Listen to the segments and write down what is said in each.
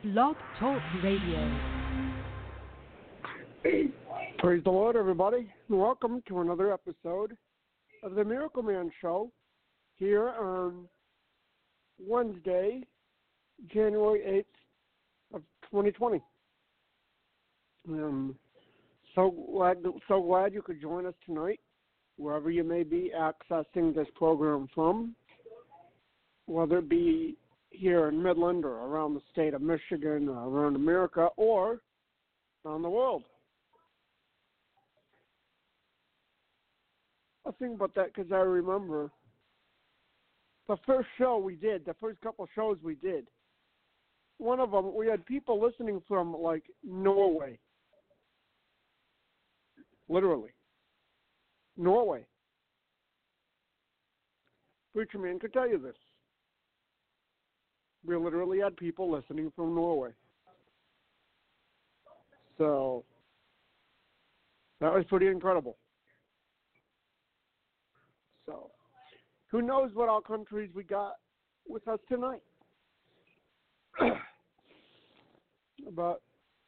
Blog Talk Radio. Praise the Lord, everybody. Welcome to another episode of the Miracle Man Show here on Wednesday, January 8th of 2020. So glad you could join us tonight, wherever you may be accessing this program from, whether it be here in Midland or around the state of Michigan or around America or around the world. I think about that because I remember the first show we did, the first couple shows we did, one of them, we had people listening from, like, Norway. Literally. Norway. Preacher Man could tell you this. We literally had people listening from Norway. So, that was pretty incredible. So, who knows what all countries we got with us tonight. But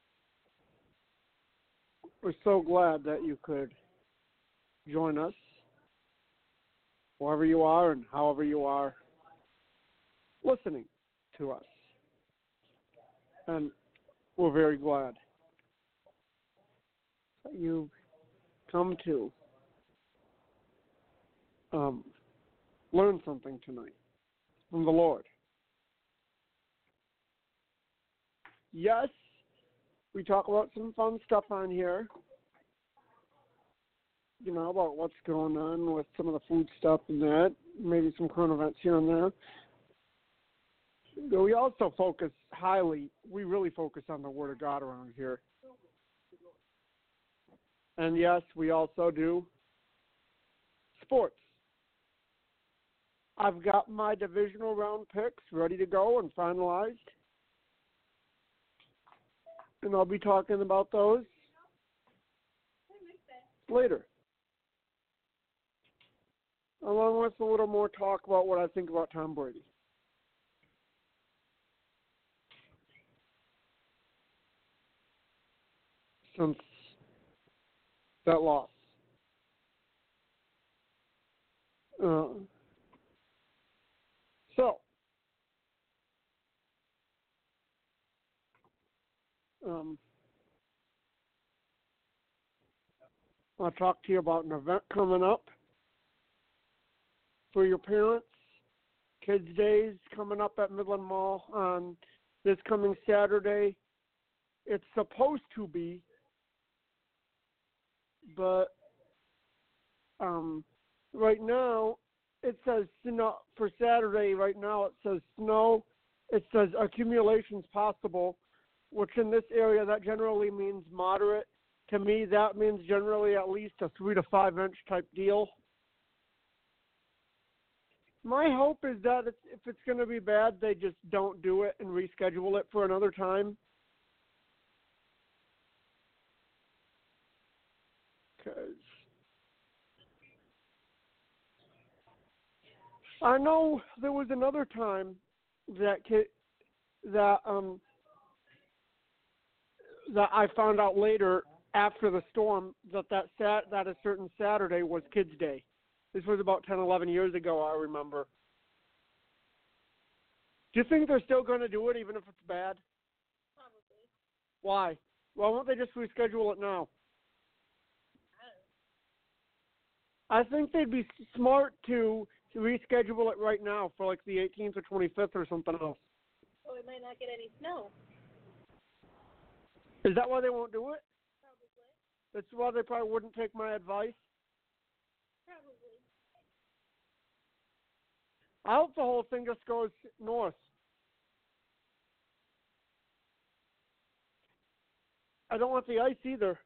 we're so glad that you could join us, wherever you are and however you are listening to us. And we're very glad that you've come to learn something tonight from the Lord. Yes, we talk about some fun stuff on here, you know, about what's going on with some of the food stuff and that, maybe some current events here and there. But we also we really focus on the Word of God around here. And yes, we also do sports. I've got my divisional round picks ready to go and finalized. And I'll be talking about those later. Along with a little more talk about what I think about Tom Brady. Since that loss. I'll talk to you about an event coming up for your parents. Kids Days coming up at Midland Mall on this coming Saturday. It's supposed to be, but right now it says snow for Saturday. Right now it says snow. It says accumulations possible, which in this area that generally means moderate. To me, that means generally at least a 3 to 5 inch type deal. My hope is that if it's going to be bad, they just don't do it and reschedule it for another time. Because I know there was another time that I found out later after the storm that a certain Saturday was Kids Day. This was about 10, 11 years ago, I remember. Do you think they're still going to do it even if it's bad? Probably. Why? Why won't they just reschedule it now? I think they'd be smart to reschedule it right now for like the 18th or 25th or something else. Well, we might not get any snow. Is that why they won't do it? Probably. That's why they probably wouldn't take my advice? Probably. I hope the whole thing just goes north. I don't want the ice either,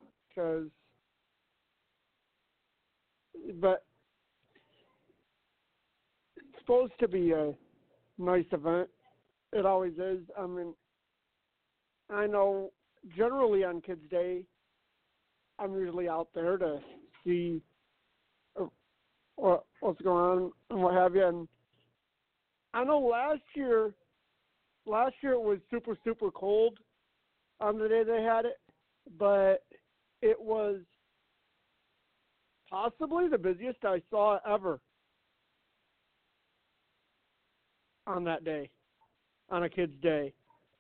but it's supposed to be a nice event. It always is. I mean, I know generally on Kids Day, I'm usually out there to see what's going on and what have you. And I know last year last year it was super, super cold on the day they had it, but it was possibly the busiest I saw ever on that day, on a kid's day.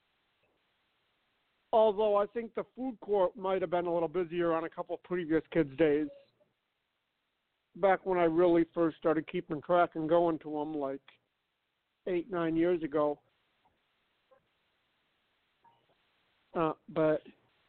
Although I think the food court might have been a little busier on a couple of previous kids' days. Back when I really first started keeping track and going to them, like 8-9 years ago. But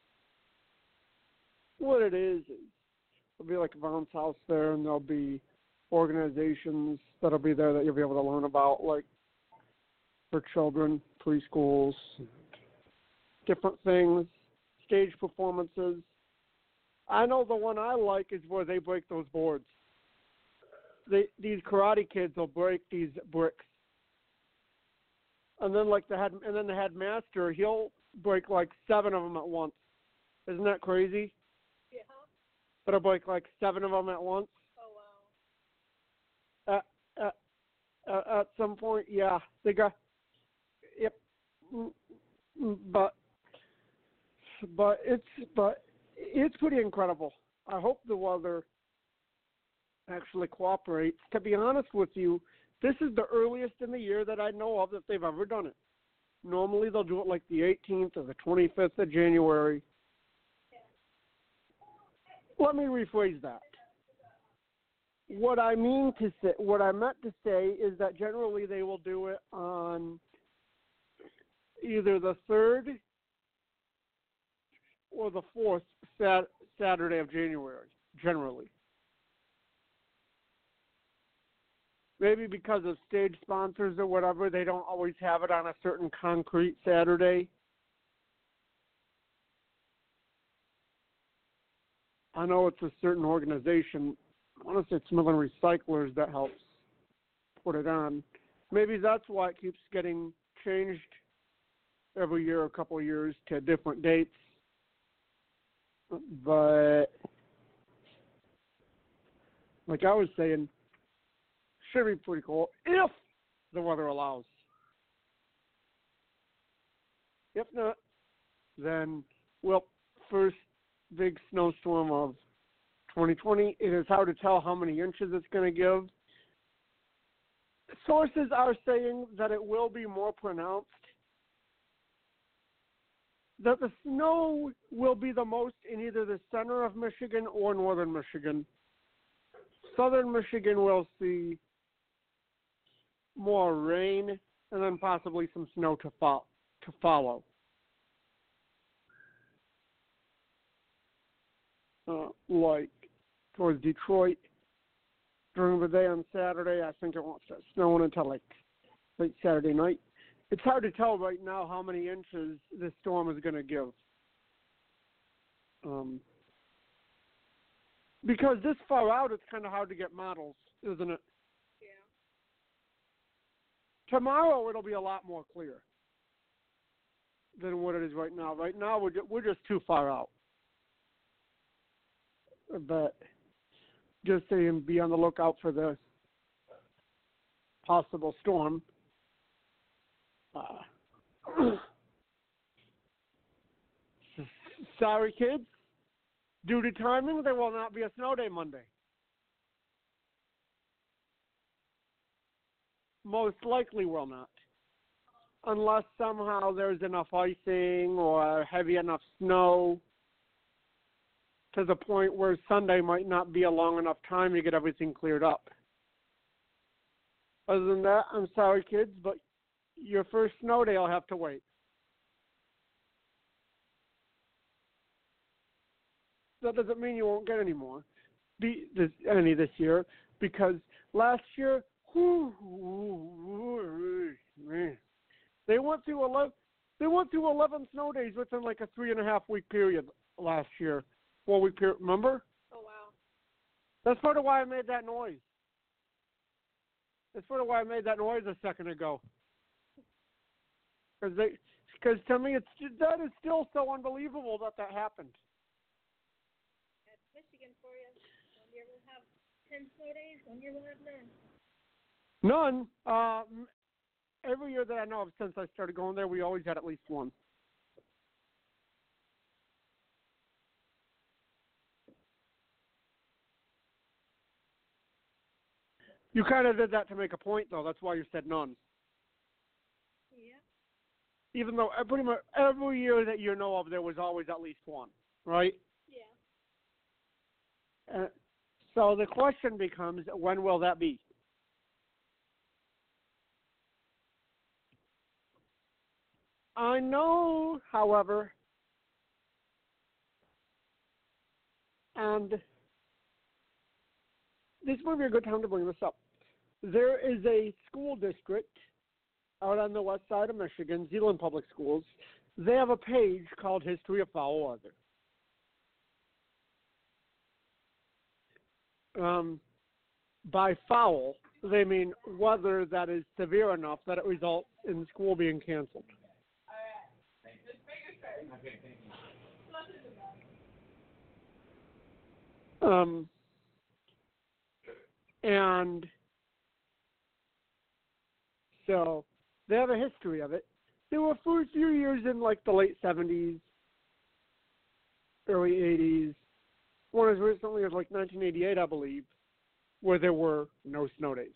what it is there'll be like a bounce house there, and there'll be organizations that'll be there that you'll be able to learn about, like for children, preschools, different things, stage performances. I know the one I like is where they break those boards. These karate kids will break these bricks, and then the headmaster, he'll break like 7 of them at once. Isn't that crazy? Yeah. But I'll break like 7 of them at once. Oh, wow. At some point, yeah, they got. Yep. But it's pretty incredible. I hope the weather actually cooperates. To be honest with you, this is the earliest in the year that I know of that they've ever done it. Normally they'll do it like the 18th or the 25th of January. Let me rephrase that. What I meant to say is that generally they will do it on either the 3rd or the 4th Saturday of January, generally. Maybe because of stage sponsors or whatever, they don't always have it on a certain concrete Saturday. I know it's a certain organization. I want to say it's Midland Recyclers that helps put it on. Maybe that's why it keeps getting changed every year, a couple of years, to different dates. But like I was saying, should be pretty cool if the weather allows. If not, then, well, first big snowstorm of 2020. It is hard to tell how many inches it's going to give. Sources are saying that it will be more pronounced, that the snow will be the most in either the center of Michigan or northern Michigan. Southern Michigan will see more rain and then possibly some snow to follow. Like towards Detroit during the day on Saturday, I think it won't start snowing until like late Saturday night. It's hard to tell right now how many inches this storm is going to give. Because this far out, it's kind of hard to get models, isn't it? Yeah. Tomorrow, it'll be a lot more clear than what it is right now. Right now, we're just too far out. But just saying, be on the lookout for the possible storm. Sorry, kids. Due to timing, there will not be a snow day Monday. Most likely will not. Unless somehow there's enough icing or heavy enough snow to the point where Sunday might not be a long enough time to get everything cleared up. Other than that, I'm sorry, kids, but your first snow day will have to wait. That doesn't mean you won't get any more any this year, because last year, man, they went through 11 snow days within like a 3.5 week period last year. 4-week period, remember? Oh, wow. That's part of why I made that noise. That's part of why I made that noise a second ago. Because to me, that is still so unbelievable that happened. That's Michigan for you. One year we'll have 10 snow days, one year we'll have none. None. every year that I know of since I started going there, we always had at least one. You kind of did that to make a point, though. That's why you said none. Yeah. Even though pretty much every year that you know of, there was always at least one, right? Yeah. So the question becomes, when will that be? I know, however, and this might be a good time to bring this up. There is a school district out on the west side of Michigan, Zeeland Public Schools. They have a page called History of Foul Weather. By foul, they mean weather that is severe enough that it results in school being canceled. And so they have a history of it. There were for a few years in like the late 70s, early 80s, one as recently as like 1988, I believe, where there were no snow days.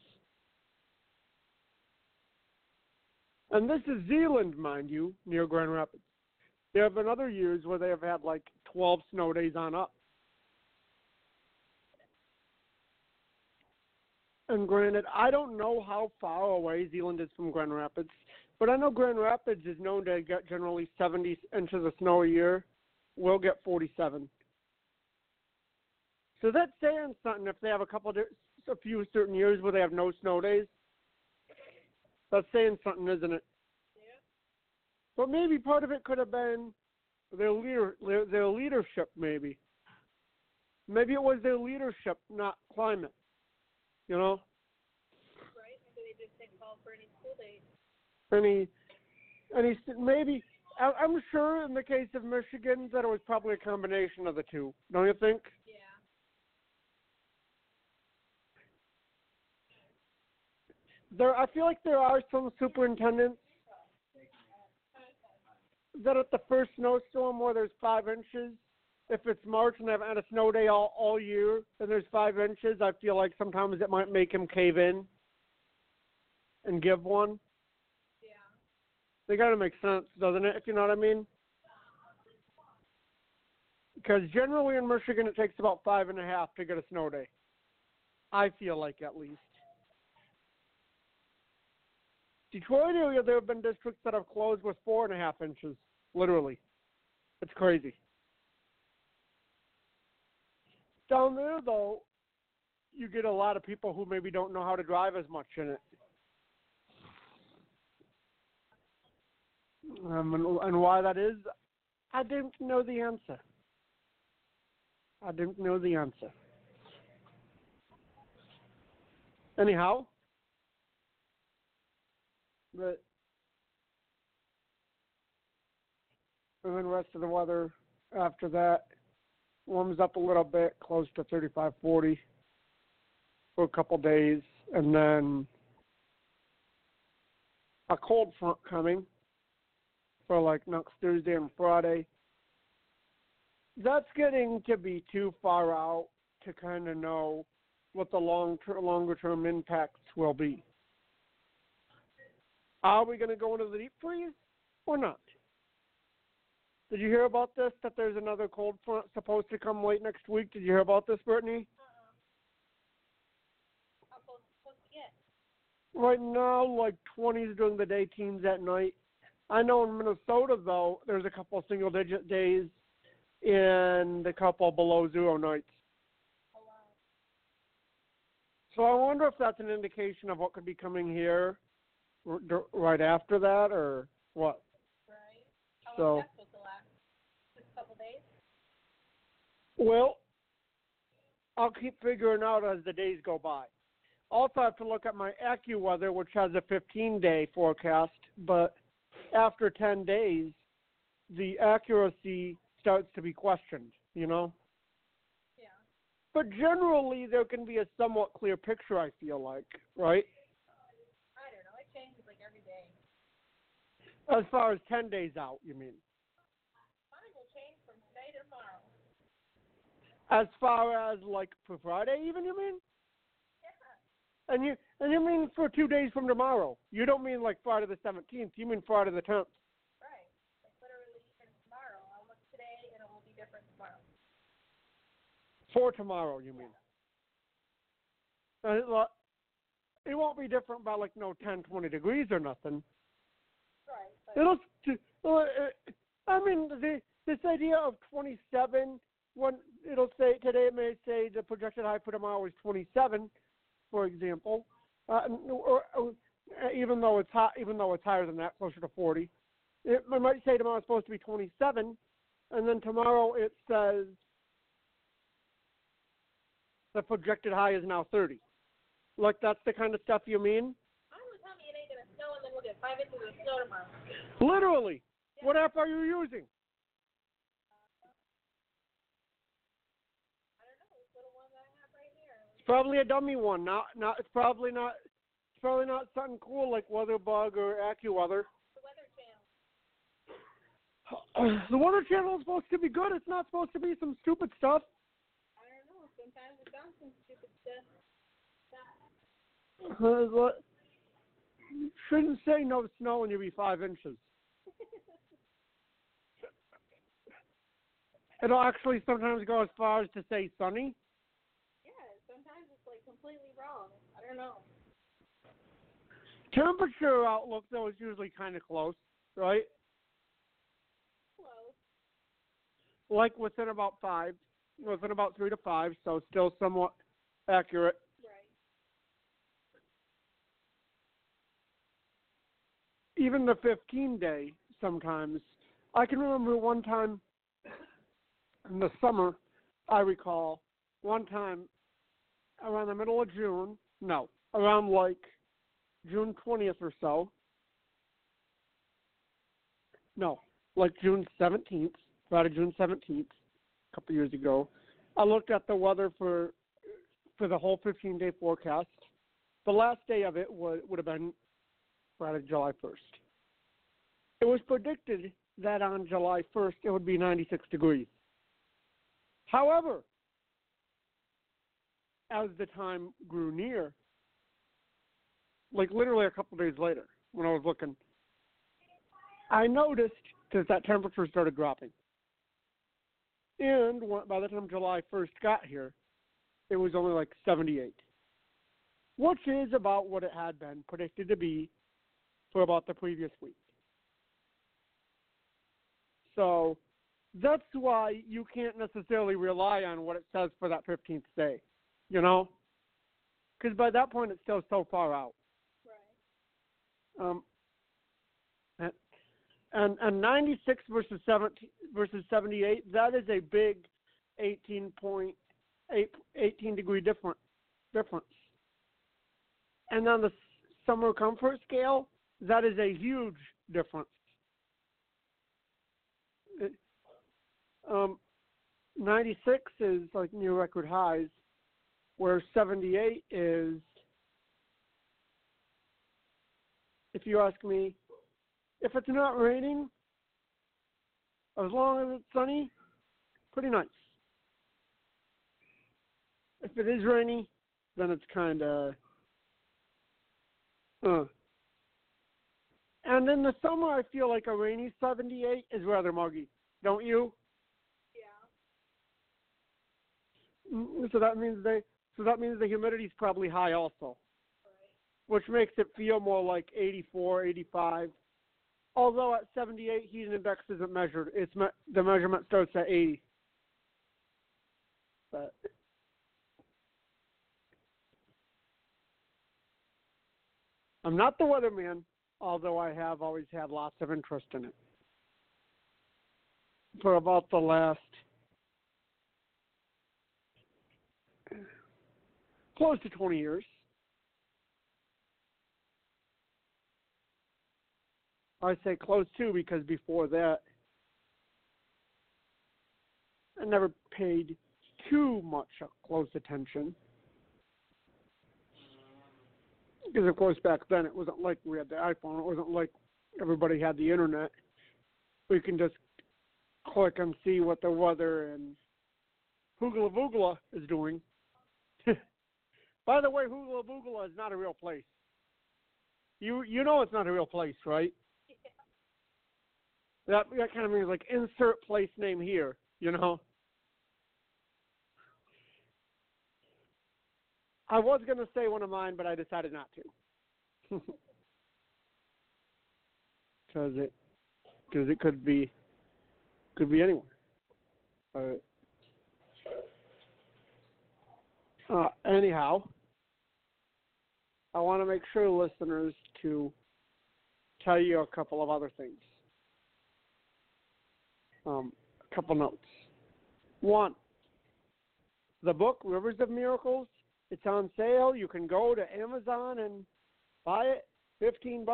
And this is Zeeland, mind you, near Grand Rapids. There have been other years where they have had like 12 snow days on up. And granted, I don't know how far away Zeeland is from Grand Rapids, but I know Grand Rapids is known to get generally 70 inches of snow a year. We'll get 47. So that's saying something if they have a few certain years where they have no snow days. That's saying something, isn't it? Yeah. But maybe part of it could have been their leadership, maybe. Maybe it was their leadership, not climate. You know? Right. Maybe they just didn't call for any school days. Maybe, I'm sure in the case of Michigan that it was probably a combination of the two. Don't you think? Yeah. I feel like there are some superintendents that at the first snowstorm where there's 5 inches, if it's March and they've had a snow day all year and there's 5 inches, I feel like sometimes it might make him cave in and give one. Yeah. They got to make sense, doesn't it, if you know what I mean? Because generally in Michigan it takes about 5.5 to get a snow day. I feel like, at least. Detroit area, there have been districts that have closed with 4.5 inches, literally. It's crazy. Down there, though, you get a lot of people who maybe don't know how to drive as much in it. And why that is, I didn't know the answer. Anyhow, and then the rest of the weather after that warms up a little bit, close to 35, 40 for a couple days, and then a cold front coming for like next Thursday and Friday. That's getting to be too far out to kind of know what the longer-term impacts will be. Are we going to go into the deep freeze or not? Did you hear about this, that there's another cold front supposed to come late next week? Did you hear about this, Brittany? How close is it supposed to get? Right now, like 20s during the day, teens at night. I know in Minnesota, though, there's a couple of single-digit days and a couple below zero nights. Oh, wow. So I wonder if that's an indication of what could be coming here right after that, or what? Right. How So, long is that supposed to last? Just a couple days? well, I'll keep figuring out as the days go by. Also, I have to look at my AccuWeather, which has a 15-day forecast, but after 10 days, the accuracy starts to be questioned, you know? Yeah. But generally, there can be a somewhat clear picture, I feel like, right? I don't know. It changes like every day. As far as 10 days out, you mean? Mine will change from today to tomorrow. As far as like for Friday, even you mean? Yeah. And you mean for 2 days from tomorrow? You don't mean like Friday the 17th. You mean Friday the 10th? Right. Like literally even tomorrow. I'll look today and it will be different tomorrow. For tomorrow, you mean? It won't be different by like no 10, 20 degrees or nothing. Right. But I mean, this idea of 27, when it'll say today, it may say the projected high for tomorrow is 27, for example, even though it's hot, even though it's higher than that, closer to 40. It might say tomorrow it's supposed to be 27, and then tomorrow it says the projected high is now 30. Like that's the kind of stuff you mean? I don't tell me it ain't gonna snow and then we'll get 5 inches of snow tomorrow. Literally. Yeah. What app are you using? I don't know. This little one that I have right here. It's probably a dummy one. It's probably not something cool like WeatherBug or AccuWeather. The Weather Channel. The Weather Channel is supposed to be good. It's not supposed to be some stupid stuff. I don't know. Sometimes it sounds some stupid stuff. You shouldn't say no snow and you'll be 5 inches. It'll actually sometimes go as far as to say sunny. Yeah, sometimes it's like completely wrong. I don't know. Temperature outlook, though, is usually kind of close, right? Close. Like within about 3 to 5, so still somewhat accurate. Right. Even the 15-day sometimes. I can remember one time in the summer, I recall, one time around the middle of June, around like June 20th or so. No, like June 17th, Friday, June 17th, a couple years ago. I looked at the weather for the whole 15-day forecast. The last day of it would have been Friday, July 1st. It was predicted that on July 1st it would be 96 degrees. However, as the time grew near, like literally a couple days later, when I was looking, I noticed that temperature started dropping. And by the time July 1st got here, it was only like 78, which is about what it had been predicted to be for about the previous week. So that's why you can't necessarily rely on what it says for that 15th day, you know? Because by that point, it's still so far out. Right. And 96 versus 78, that is a big 18 degree difference. And on the summer comfort scale, that is a huge difference. 96 is like new record highs, where 78 is, if you ask me, if it's not raining, as long as it's sunny, pretty nice. If it is rainy, then it's kind of, And in the summer, I feel like a rainy 78 is rather muggy, don't you? Yeah. So that means the humidity is probably high also, Right. which makes it feel more like 84, 85. Although at 78, heat index isn't measured. The measurement starts at 80. But I'm not the weatherman, although I have always had lots of interest in it. For about the last close to 20 years. I say close to because before that, I never paid too much close attention. Because, of course, back then it wasn't like we had the iPhone. It wasn't like everybody had the internet, we can just click and see what the weather and Hoogla Voogla is doing. By the way, Hoogla Voogla is not a real place. You know it's not a real place, right? That kind of means like insert place name here, you know? I was going to say one of mine, but I decided not to. Because it could be anywhere. Anyhow, I want to make sure listeners to tell you a couple of other things. A couple notes. One, the book Rivers of Miracles, it's on sale. You can go to Amazon and buy it, $15.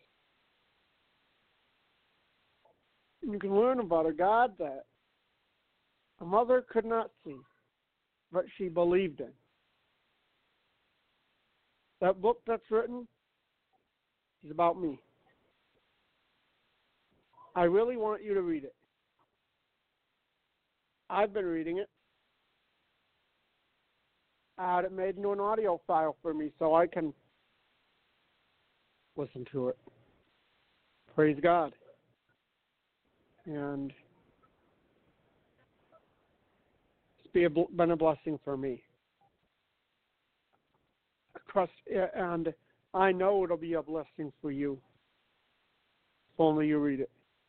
You can learn about a God that a mother could not see, but she believed in. That book that's written is about me. I really want you to read it. I've been reading it. I had it made into an audio file for me so I can listen to it. Praise God. And it's been a blessing for me. And I know it'll be a blessing for you if only you read it.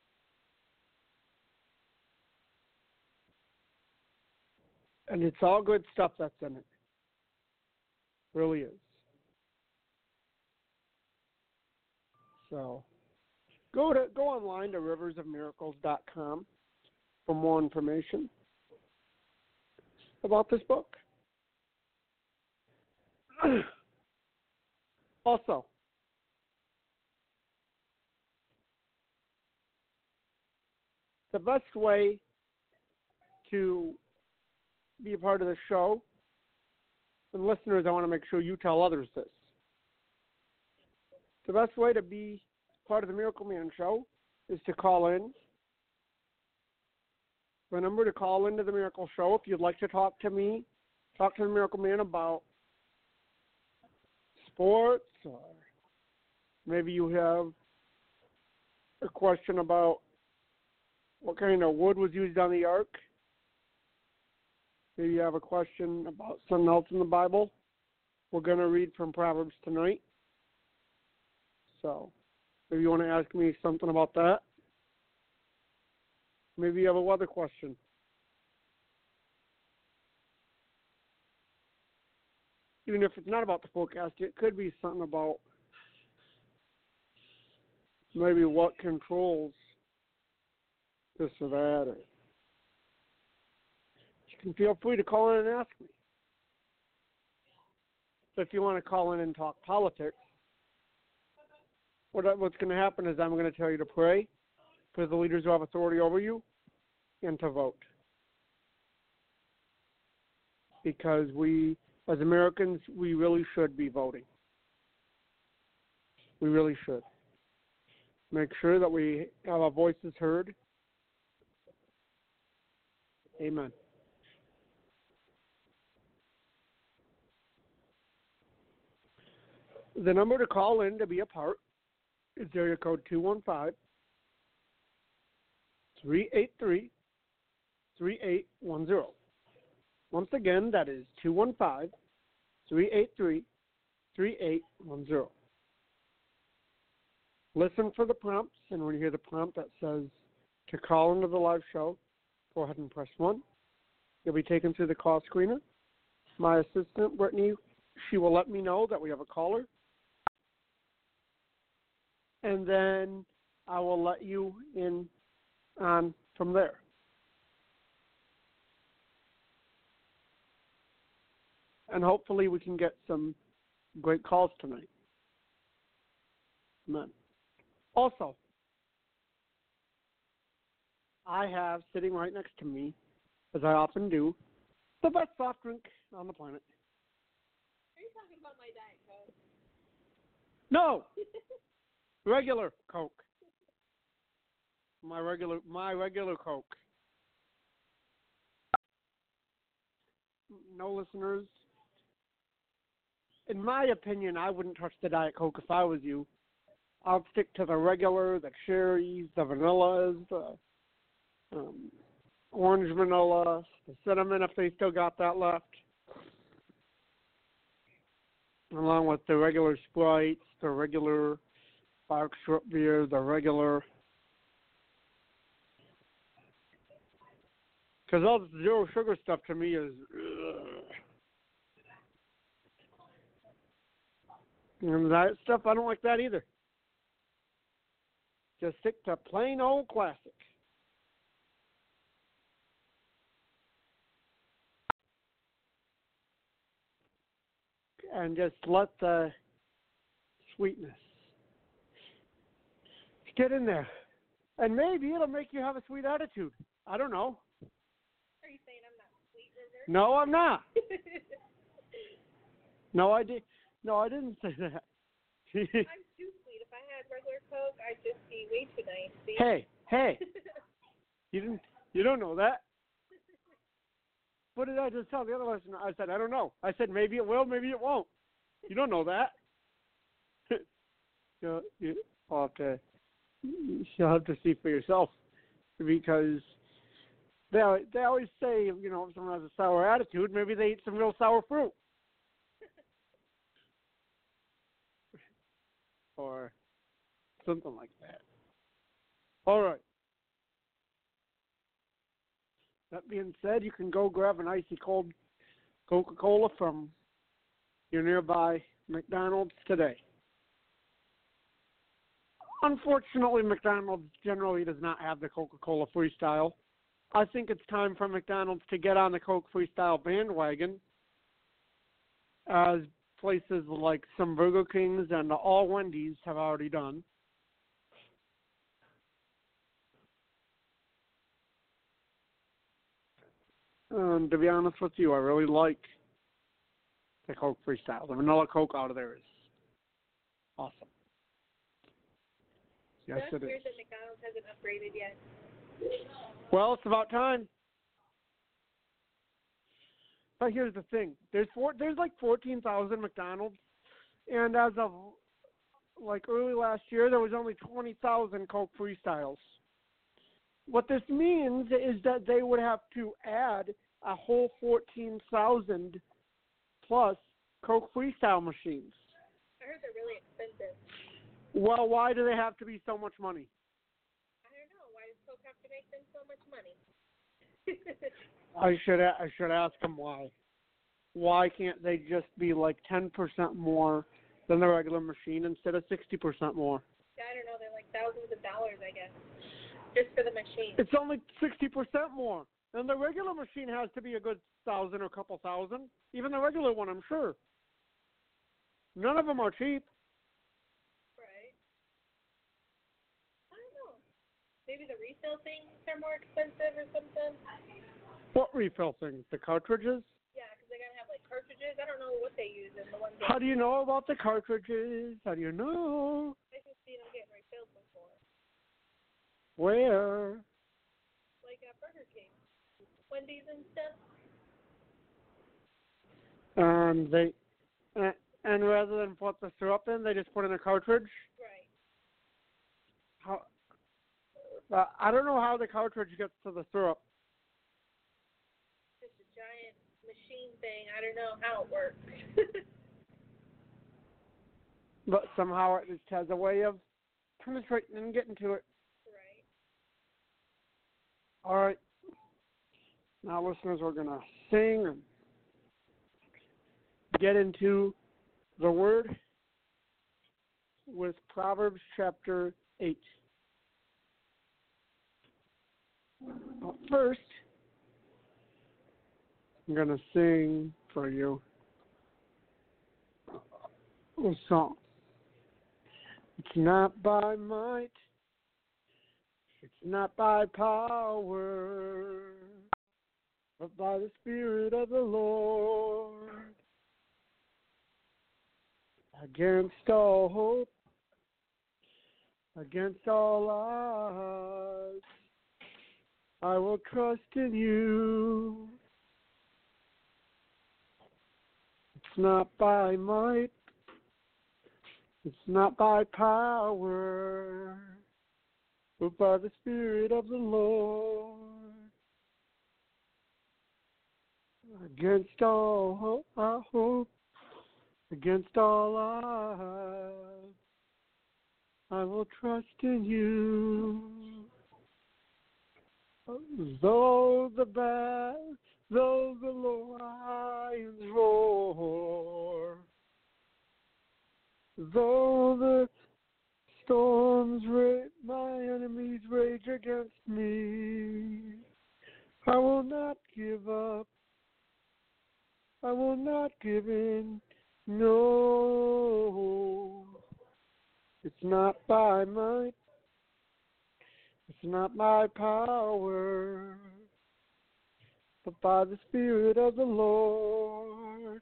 And it's all good stuff that's in it. Really is. So go online to riversofmiracles.com for more information about this book. Also, the best way to be a part of the show, and listeners, I want to make sure you tell others this. The best way to be part of the Miracle Man Show is to call in. The number to call into the Miracle Show if you'd like to talk to me, talk to the Miracle Man about sports, or maybe you have a question about what kind of wood was used on the ark. Maybe you have a question about something else in the Bible. We're going to read from Proverbs tonight. So maybe you want to ask me something about that. Maybe you have a weather question. Even if it's not about the forecast, it could be something about maybe what controls this or that. Or you can feel free to call in and ask me. So if you want to call in and talk politics, what's going to happen is I'm going to tell you to pray for the leaders who have authority over you and to vote. Because we, as Americans, we really should be voting. We really should. Make sure that we have our voices heard. Amen. The number to call in to be a part is area code 215-383-3810. Once again, that is 215-383-3810. Listen for the prompts, and when you hear the prompt that says to call into the live show, go ahead and press 1. You'll be taken through the call screener. My assistant, Brittany, she will let me know that we have a caller. And then I will let you in on from there. And hopefully we can get some great calls tonight. Amen. Also, I have sitting right next to me, as I often do, the best soft drink on the planet. Are you talking about my Diet Coke? No! Regular Coke. My regular Coke. No, listeners. In my opinion, I wouldn't touch the Diet Coke if I was you. I'll stick to the regular, the cherries, the vanillas, the orange vanilla, the cinnamon if they still got that left, along with the regular Sprites, the regular Barks root beer, the regular. Because all the zero sugar stuff to me is. And that stuff, I don't like that either. Just stick to plain old classic. And just let the sweetness get in there. And maybe it'll make you have a sweet attitude. I don't know. Are you saying I'm not sweet, River? No, I'm not. No, I didn't say that. I'm too sweet. If I had regular Coke, I'd just be way too nice. See? Hey. You don't know that. What did I just tell the other listener? I said, I don't know. I said, maybe it will, maybe it won't. You don't know that. Okay. You'll have to see for yourself. Because they always say, if someone has a sour attitude, maybe they eat some real sour fruit. Or something like that. All right. That being said, you can go grab an icy cold Coca-Cola from your nearby McDonald's today. Unfortunately, McDonald's generally does not have the Coca-Cola Freestyle. I think it's time for McDonald's to get on the Coke Freestyle bandwagon, as places like some Burger Kings and all Wendy's have already done. And to be honest with you, I really like the Coke Freestyle. The vanilla Coke out of there is awesome. Yes, That's it weird is. that McDonald's hasn't upgraded yet. Well, it's about time. But here's the thing: there's like 14,000 McDonald's, and as of like early last year, there was only 20,000 Coke Freestyles. What this means is that they would have to add a whole 14,000 plus Coke Freestyle machines. I heard they're really expensive. Well, why do they have to be so much money? I don't know. Why does Coke have to make them so much money? I should ask them why. Why can't they just be like 10% more than the regular machine instead of 60% more? Yeah, I don't know. They're like thousands of dollars, I guess, just for the machine. It's only 60% more. And the regular machine has to be a good 1,000 or a couple thousand. Even the regular one, I'm sure. None of them are cheap. Right. I don't know. Maybe the resale things are more expensive or something. What refill things? The cartridges? Yeah, because they gotta have like cartridges. I don't know what they use in the ones. How do you know about the cartridges? How do you know? I just seen them getting refilled before, Where? like at Burger King, Wendy's, and stuff. And rather than put the syrup in, they just put in a cartridge. Right. I don't know how the cartridge gets to the syrup. Just a giant machine thing. I don't know how it works. But somehow it just has a way of penetrating and getting to it. Right. All right. Now, listeners, we're going to sing and get into the Word with Proverbs chapter 8. But first, I'm going to sing for you a song. It's not by might, it's not by power, but by the Spirit of the Lord. Against all hope, Against all odds, I will trust in you. It's not by might, it's not by power, but by the Spirit of the Lord. Against all hope, against all odds, I will trust in you. Though the lions roar, though the storms my enemies rage against me, I will not give up. I will not give in. No, it's not by might. It's not by power, but by the Spirit of the Lord.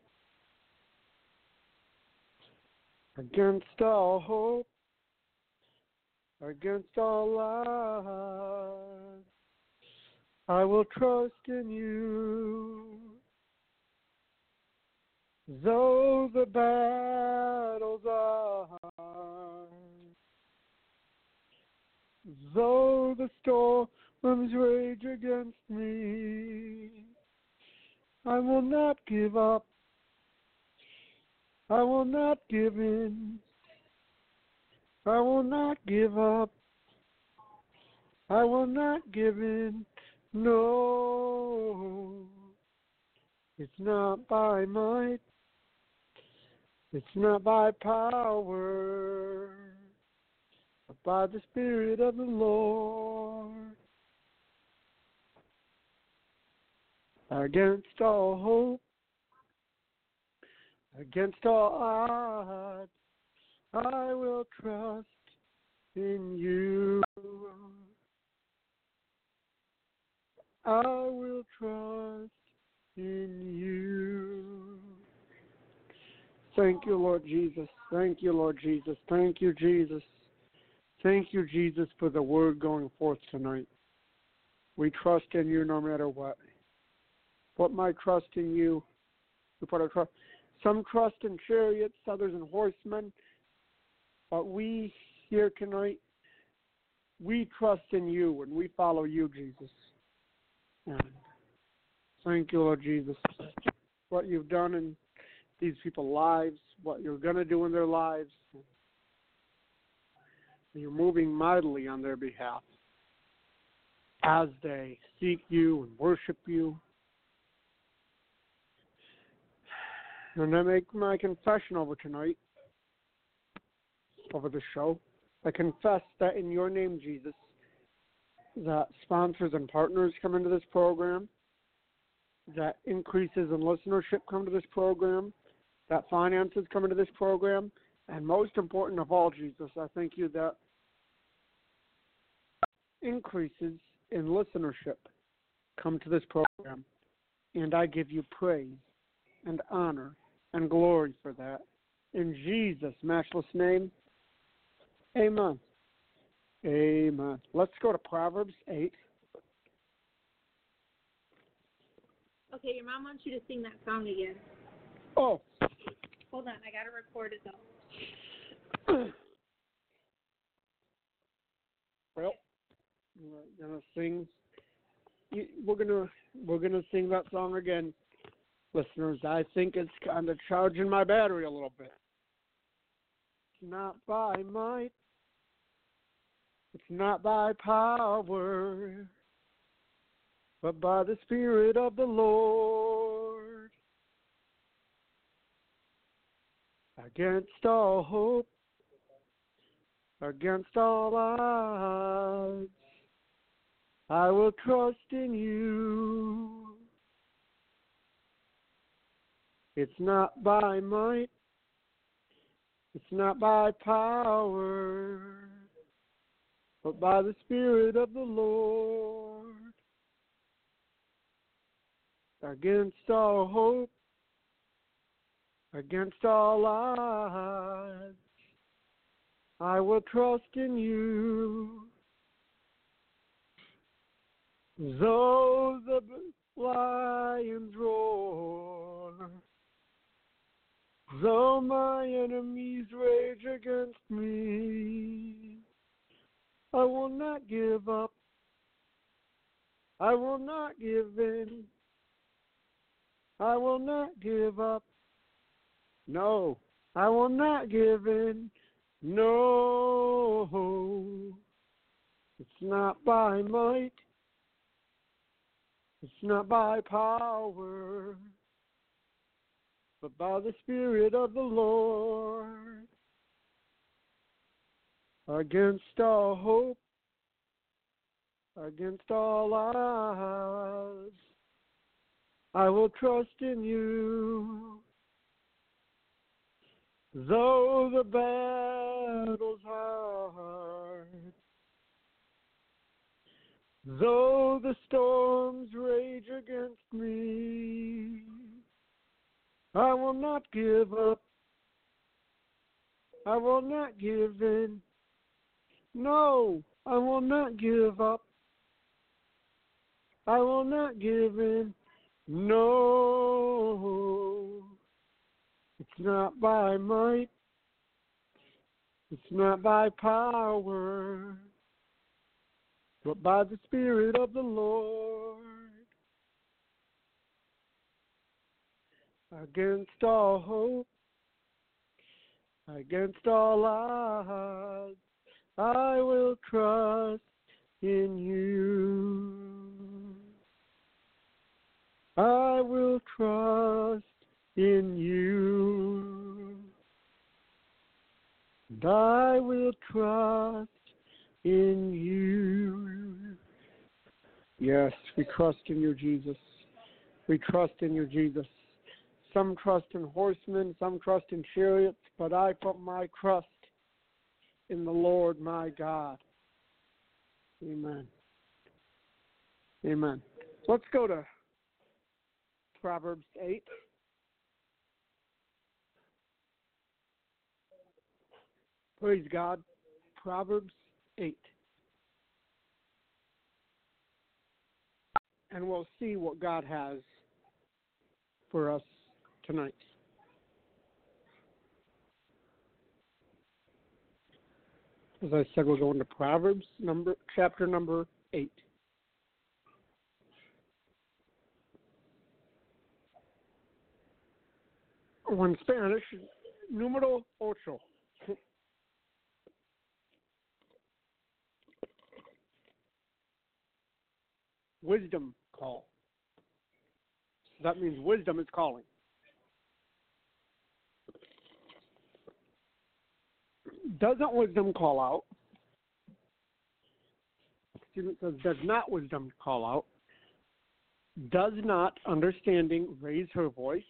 Against all hope, against all odds, I will trust in you. Though the battles are hard, though the storms rage against me, I will not give up. I will not give in. I will not give up. I will not give in. No, it's not by might. It's not by power, but by the Spirit of the Lord. Against all hope, against all odds, I will trust in you. I will trust in you. Thank you, Lord Jesus. Thank you, Lord Jesus. Thank you, Jesus. Thank you, Jesus, for the word going forth tonight. We trust in you no matter what. Put my trust in you. We put our trust. Some trust in chariots, others in horsemen. But we here tonight, we trust in you and we follow you, Jesus. And thank you, Lord Jesus, what you've done in these people's lives, what you're going to do in their lives. You're moving mightily on their behalf as they seek you and worship you. And I make my confession over tonight, over the show. I confess that in your name, Jesus, that sponsors and partners come into this program, that increases in listenership come to this program, that finances come into this program, and most important of all, Jesus, I thank you that increases in listenership come to this program, and I give you praise and honor and glory for that. In Jesus' matchless name, amen. Amen. Let's go to Proverbs 8. Okay, your mom wants you to sing that song again. Oh. Hold on, I gotta record it though. Well, we're gonna sing. We're gonna sing that song again, listeners. I think it's kind of charging my battery a little bit. It's not by might. It's not by power, but by the Spirit of the Lord. Against all hope, against all odds, I will trust in you. It's not by might, it's not by power, but by the Spirit of the Lord. Against all hope, against all odds, I will trust in you. Though the lions roar, though my enemies rage against me, I will not give up. I will not give in. I will not give up. No, I will not give in. No, it's not by might. It's not by power, but by the Spirit of the Lord. Against all hope, against all odds, I will trust in you. Though the battle's hard, though the storms rage against me, I will not give up. I will not give in. No, I will not give up. I will not give in. No, it's not by might. It's not by power, but by the Spirit of the Lord. Against all hope, against all odds, I will trust in you. I will trust in you. And I will trust in you. Yes, we trust in you, Jesus. We trust in you, Jesus. Some trust in horsemen, some trust in chariots, but I put my trust in the Lord my God. Amen. Amen. Let's go to Proverbs 8. Praise God. Proverbs 8. And we'll see what God has for us tonight. As I said, we're going to Proverbs chapter number 8. Or in Spanish, número 8. Wisdom call. So that means wisdom is calling. Doesn't wisdom call out? Student says, does not wisdom call out? Does not understanding raise her voice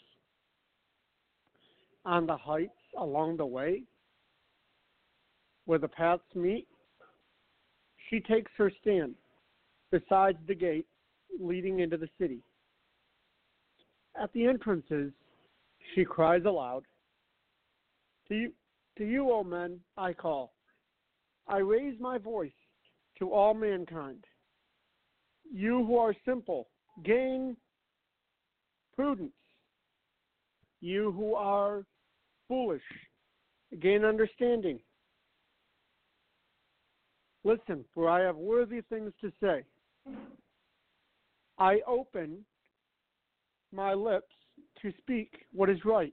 on the heights along the way where the paths meet? She takes her stand beside the gate leading into the city. At the entrances, she cries aloud, To you, O men, I call. I raise my voice to all mankind. You who are simple, gain prudence. You who are foolish, gain understanding. Listen, for I have worthy things to say. I open my lips to speak what is right.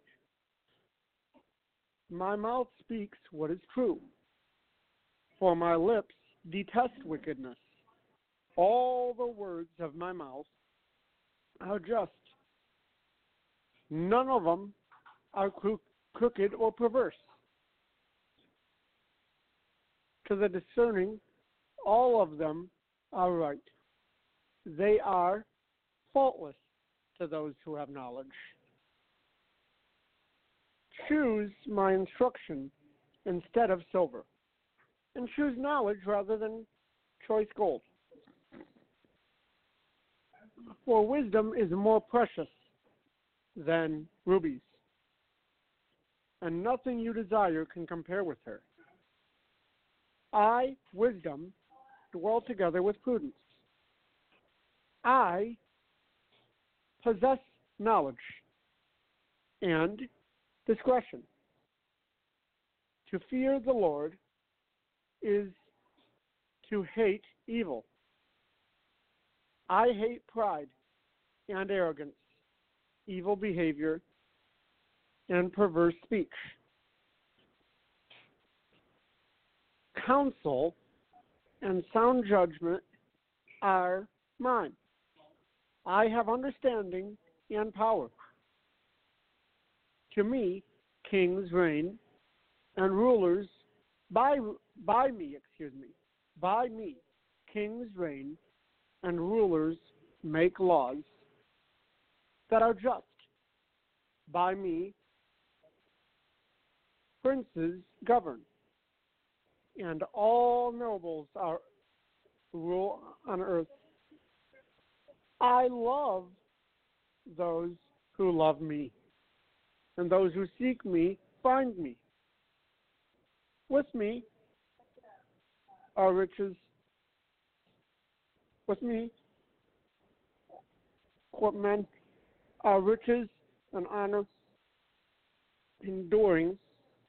My mouth speaks what is true. For my lips detest wickedness. All the words of my mouth are just. None of them are crooked or perverse. To the discerning, all of them are right. They are faultless to those who have knowledge. Choose my instruction instead of silver, and choose knowledge rather than choice gold. For wisdom is more precious than rubies, and nothing you desire can compare with her. I, wisdom, dwell together with prudence. I possess knowledge and discretion. To fear the Lord is to hate evil. I hate pride and arrogance, evil behavior, and perverse speech. Counsel and sound judgment are mine. I have understanding and power. To me, kings reign and rulers by me, kings reign and rulers make laws that are just. By me, princes govern, and all nobles rule on earth. I love those who love me, and those who seek me find me. With me are riches. With me, what men are riches and honor, enduring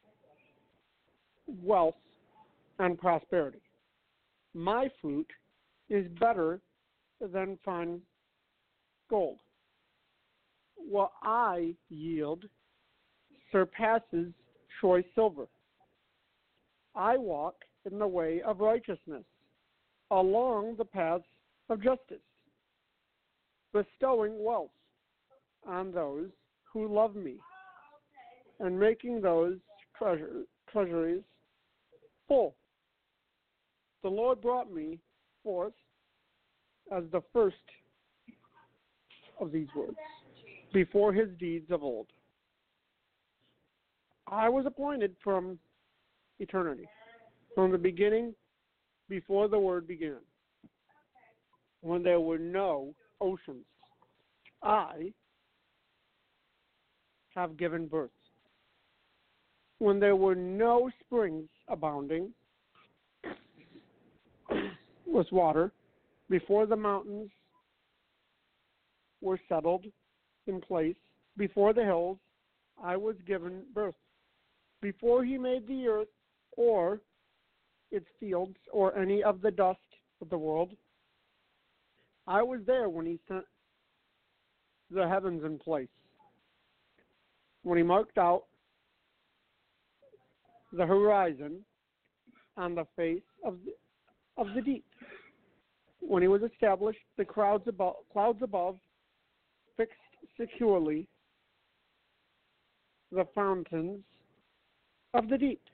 wealth and prosperity. My fruit is better than fine gold. What I yield surpasses choice silver. I walk in the way of righteousness, along the paths of justice, bestowing wealth on those who love me, and making those treasuries full. The Lord brought me forth as the first of these words, before his deeds of old. I was appointed from eternity, from the beginning, before the word began, when there were no oceans. I have given birth. When there were no springs abounding with water, before the mountains were settled in place, before the hills, I was given birth. Before he made the earth or its fields or any of the dust of the world, I was there when he sent the heavens in place, when he marked out the horizon on the face of the deep, when he was established the clouds above, fixed securely the fountains of the deep,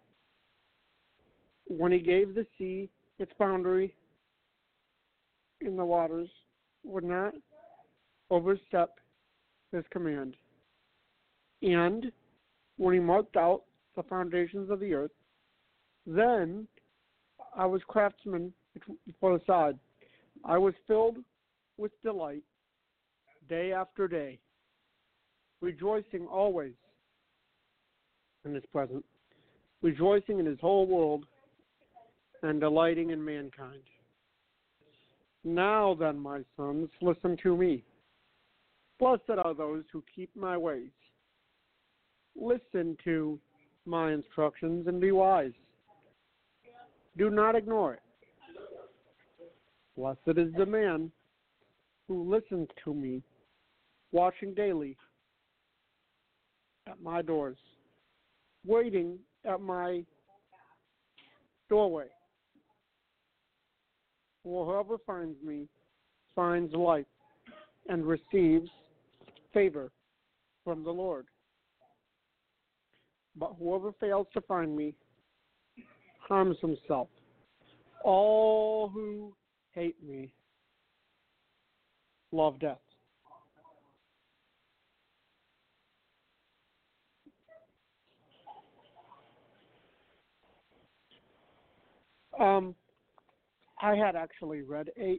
when he gave the sea its boundary, in the waters would not overstep his command, and when he marked out the foundations of the earth, then I was craftsman before the side. I was filled with delight day after day, rejoicing always in his presence, rejoicing in his whole world, and delighting in mankind. Now then, my sons, listen to me. Blessed are those who keep my ways. Listen to my instructions and be wise. Do not ignore it. Blessed is the man who listens to me, watching daily at my doors, waiting at my doorway. Whoever finds me finds life and receives favor from the Lord. But whoever fails to find me harms himself. All who hate me love death. I had actually read 8.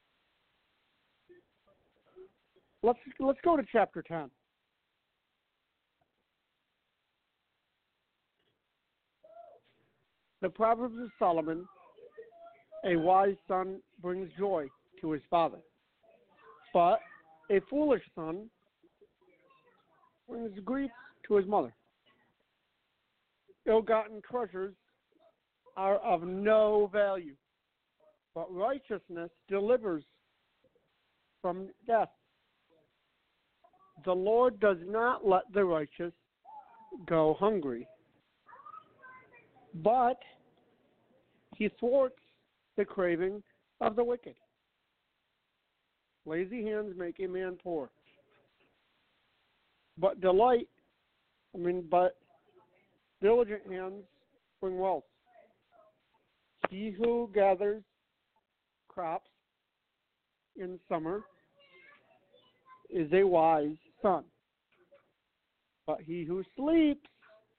Let's go to chapter 10. The Proverbs of Solomon, a wise son brings joy to his father, but a foolish son brings grief to his mother. Ill-gotten treasures are of no value, but righteousness delivers from death. The Lord does not let the righteous go hungry, but he thwarts the craving of the wicked. Lazy hands make a man poor, but diligent hands bring wealth. He who gathers crops in summer is a wise son, but he who sleeps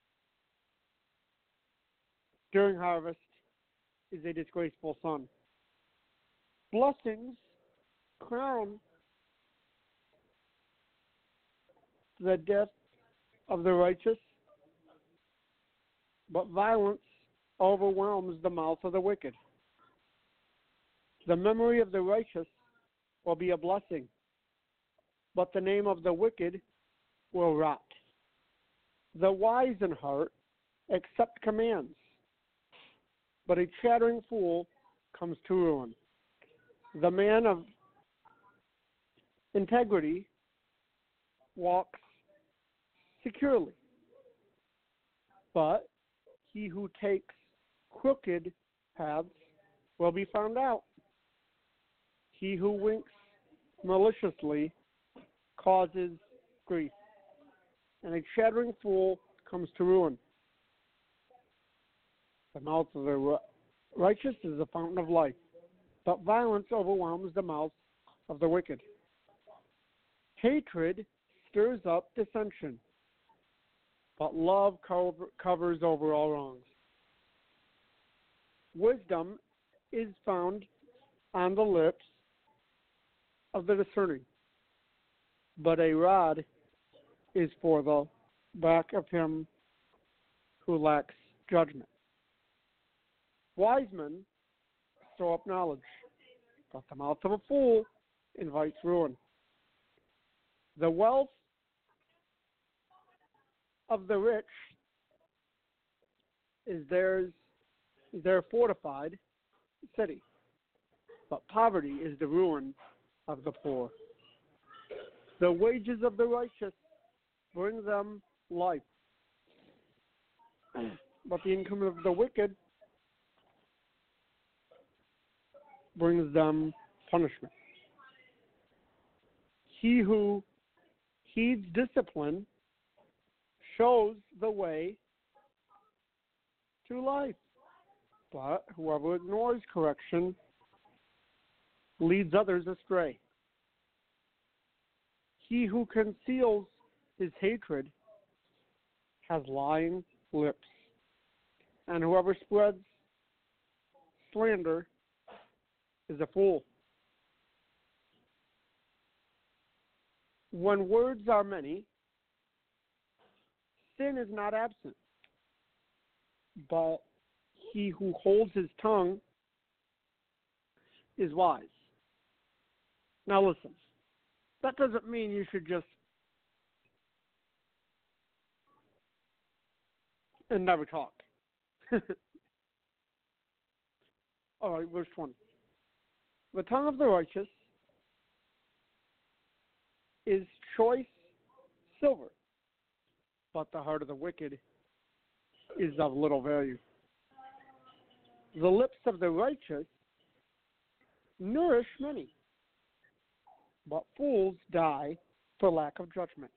during harvest is a disgraceful son. Blessings crown the death of the righteous, but violence overwhelms the mouth of the wicked. The memory of the righteous will be a blessing, but the name of the wicked will rot. The wise in heart accept commands, but a chattering fool comes to ruin. The man of integrity walks securely, but he who takes crooked paths will be found out. He who winks maliciously causes grief, and a chattering fool comes to ruin. The mouth of the righteous is the fountain of life, but violence overwhelms the mouth of the wicked. Hatred stirs up dissension, but love covers over all wrongs. Wisdom is found on the lips of the discerning, but a rod is for the back of him who lacks judgment. Wise men store up knowledge, but the mouth of a fool invites ruin. The wealth of the rich is their fortified city, but poverty is the ruin of the poor. The wages of the righteous bring them life, but the income of the wicked brings them punishment. He who heeds discipline shows the way to life, but whoever ignores correction leads others astray. He who conceals his hatred has lying lips, and whoever spreads slander is a fool. When words are many, sin is not absent, but he who holds his tongue is wise. Now listen, that doesn't mean you should just and never talk. All right, verse 20. The tongue of the righteous is choice silver, but the heart of the wicked is of little value. The lips of the righteous nourish many, but fools die for lack of judgment.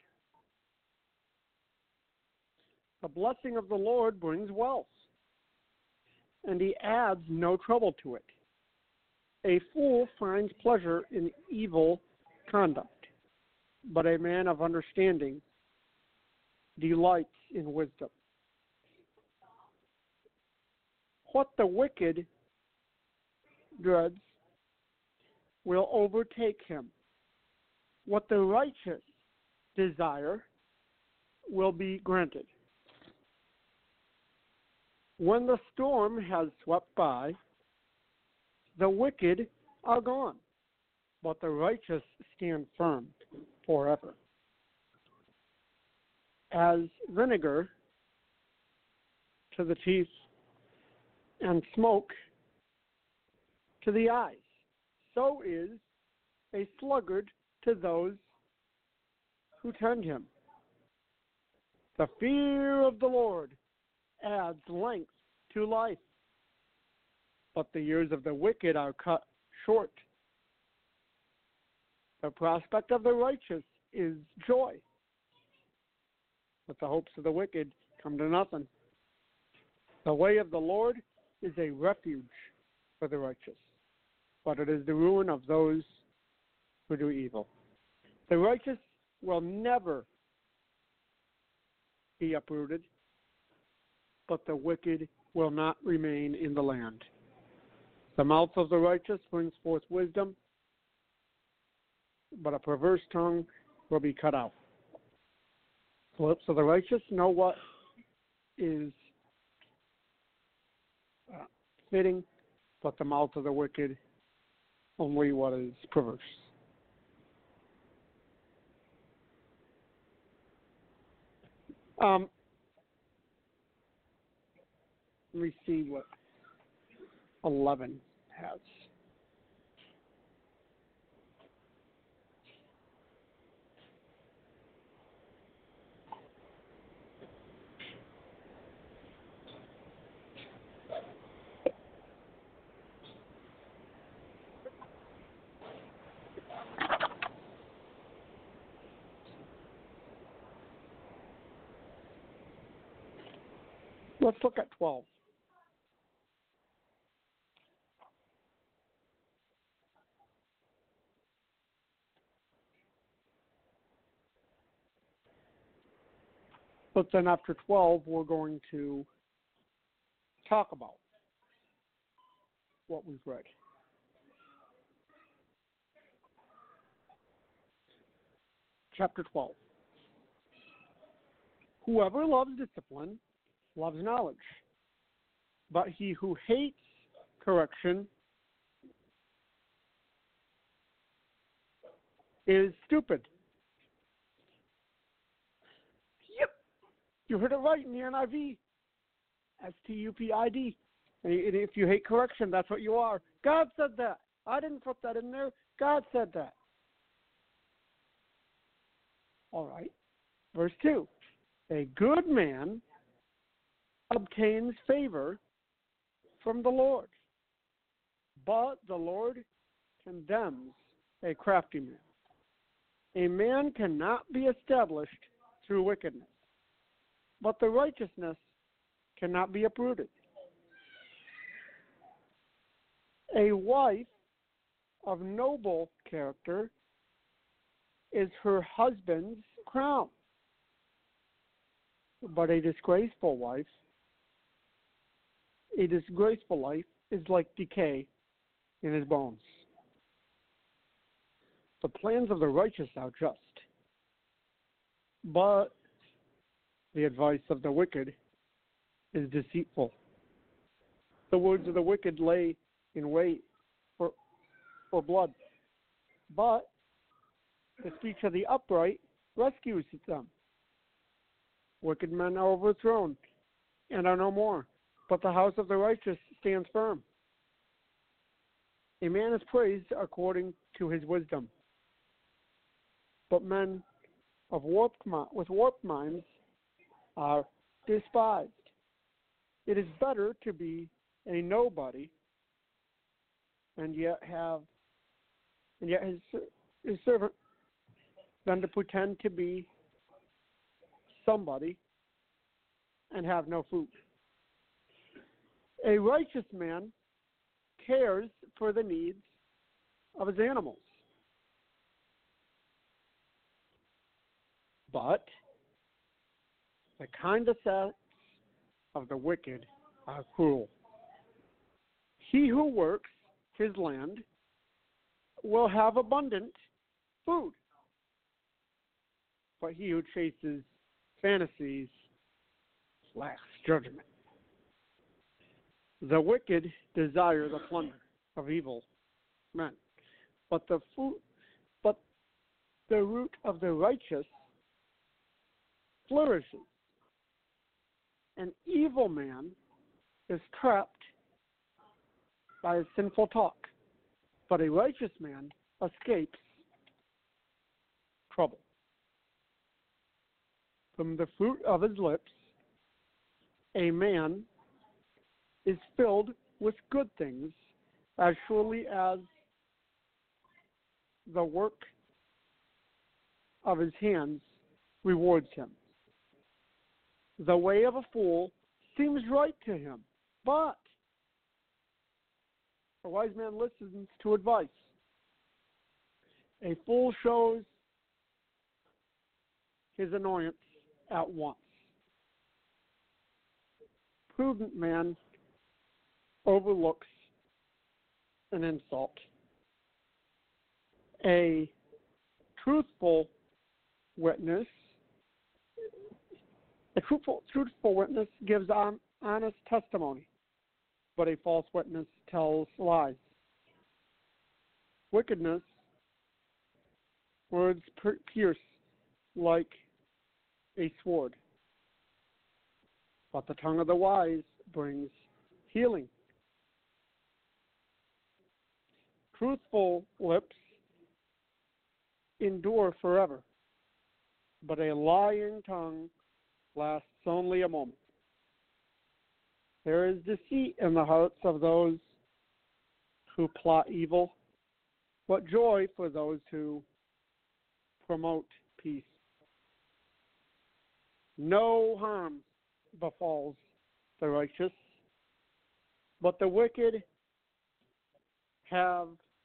The blessing of the Lord brings wealth, and he adds no trouble to it. A fool finds pleasure in evil conduct, but a man of understanding delights in wisdom. What the wicked dreads will overtake him. What the righteous desire will be granted. When the storm has swept by, the wicked are gone, but the righteous stand firm forever. As vinegar to the teeth and smoke to the eyes, so is a sluggard to those who tend him. The fear of the Lord adds length to life, but the years of the wicked are cut short. The prospect of the righteous is joy, but the hopes of the wicked come to nothing. The way of the Lord is a refuge for the righteous, but it is the ruin of those who do evil. The righteous will never be uprooted, but the wicked will not remain in the land. The mouth of the righteous brings forth wisdom, but a perverse tongue will be cut out. The lips of the righteous know what is fitting, but the mouth of the wicked only what is perverse. Let me see what 11 has. Let's look at 12. But then after 12, we're going to talk about what we've read. Chapter 12. Whoever loves discipline loves knowledge, but he who hates correction is stupid. Yep, you heard it right in the NIV. S-T-U-P-I-D. And if you hate correction, that's what you are. God said that. I didn't put that in there. God said that. All right. Verse 2. A good man obtains favor from the Lord, but the Lord condemns a crafty man. A man cannot be established through wickedness, but the righteousness cannot be uprooted. A wife of noble character is her husband's crown, but a disgraceful life is like decay in his bones. The plans of the righteous are just, but the advice of the wicked is deceitful. The words of the wicked lay in wait for blood, but the speech of the upright rescues them. Wicked men are overthrown and are no more, but the house of the righteous stands firm. A man is praised according to his wisdom, but men with warped minds are despised. It is better to be a nobody and yet his servant than to pretend to be somebody and have no food. A righteous man cares for the needs of his animals, but the kind effects of the wicked are cruel. He who works his land will have abundant food, but he who chases fantasies lacks judgment. The wicked desire the plunder of evil men, but but the root of the righteous flourishes. An evil man is trapped by his sinful talk, but a righteous man escapes trouble. From the fruit of his lips, a man is filled with good things, as surely as the work of his hands rewards him. The way of a fool seems right to him, but a wise man listens to advice. A fool shows his annoyance at once. Prudent man overlooks an insult. A truthful witness gives honest testimony, but a false witness tells lies. Wickedness, words pierce like a sword, but the tongue of the wise brings healing. Truthful lips endure forever, but a lying tongue lasts only a moment. There is deceit in the hearts of those who plot evil, but joy for those who promote peace. No harm befalls the righteous, but the wicked have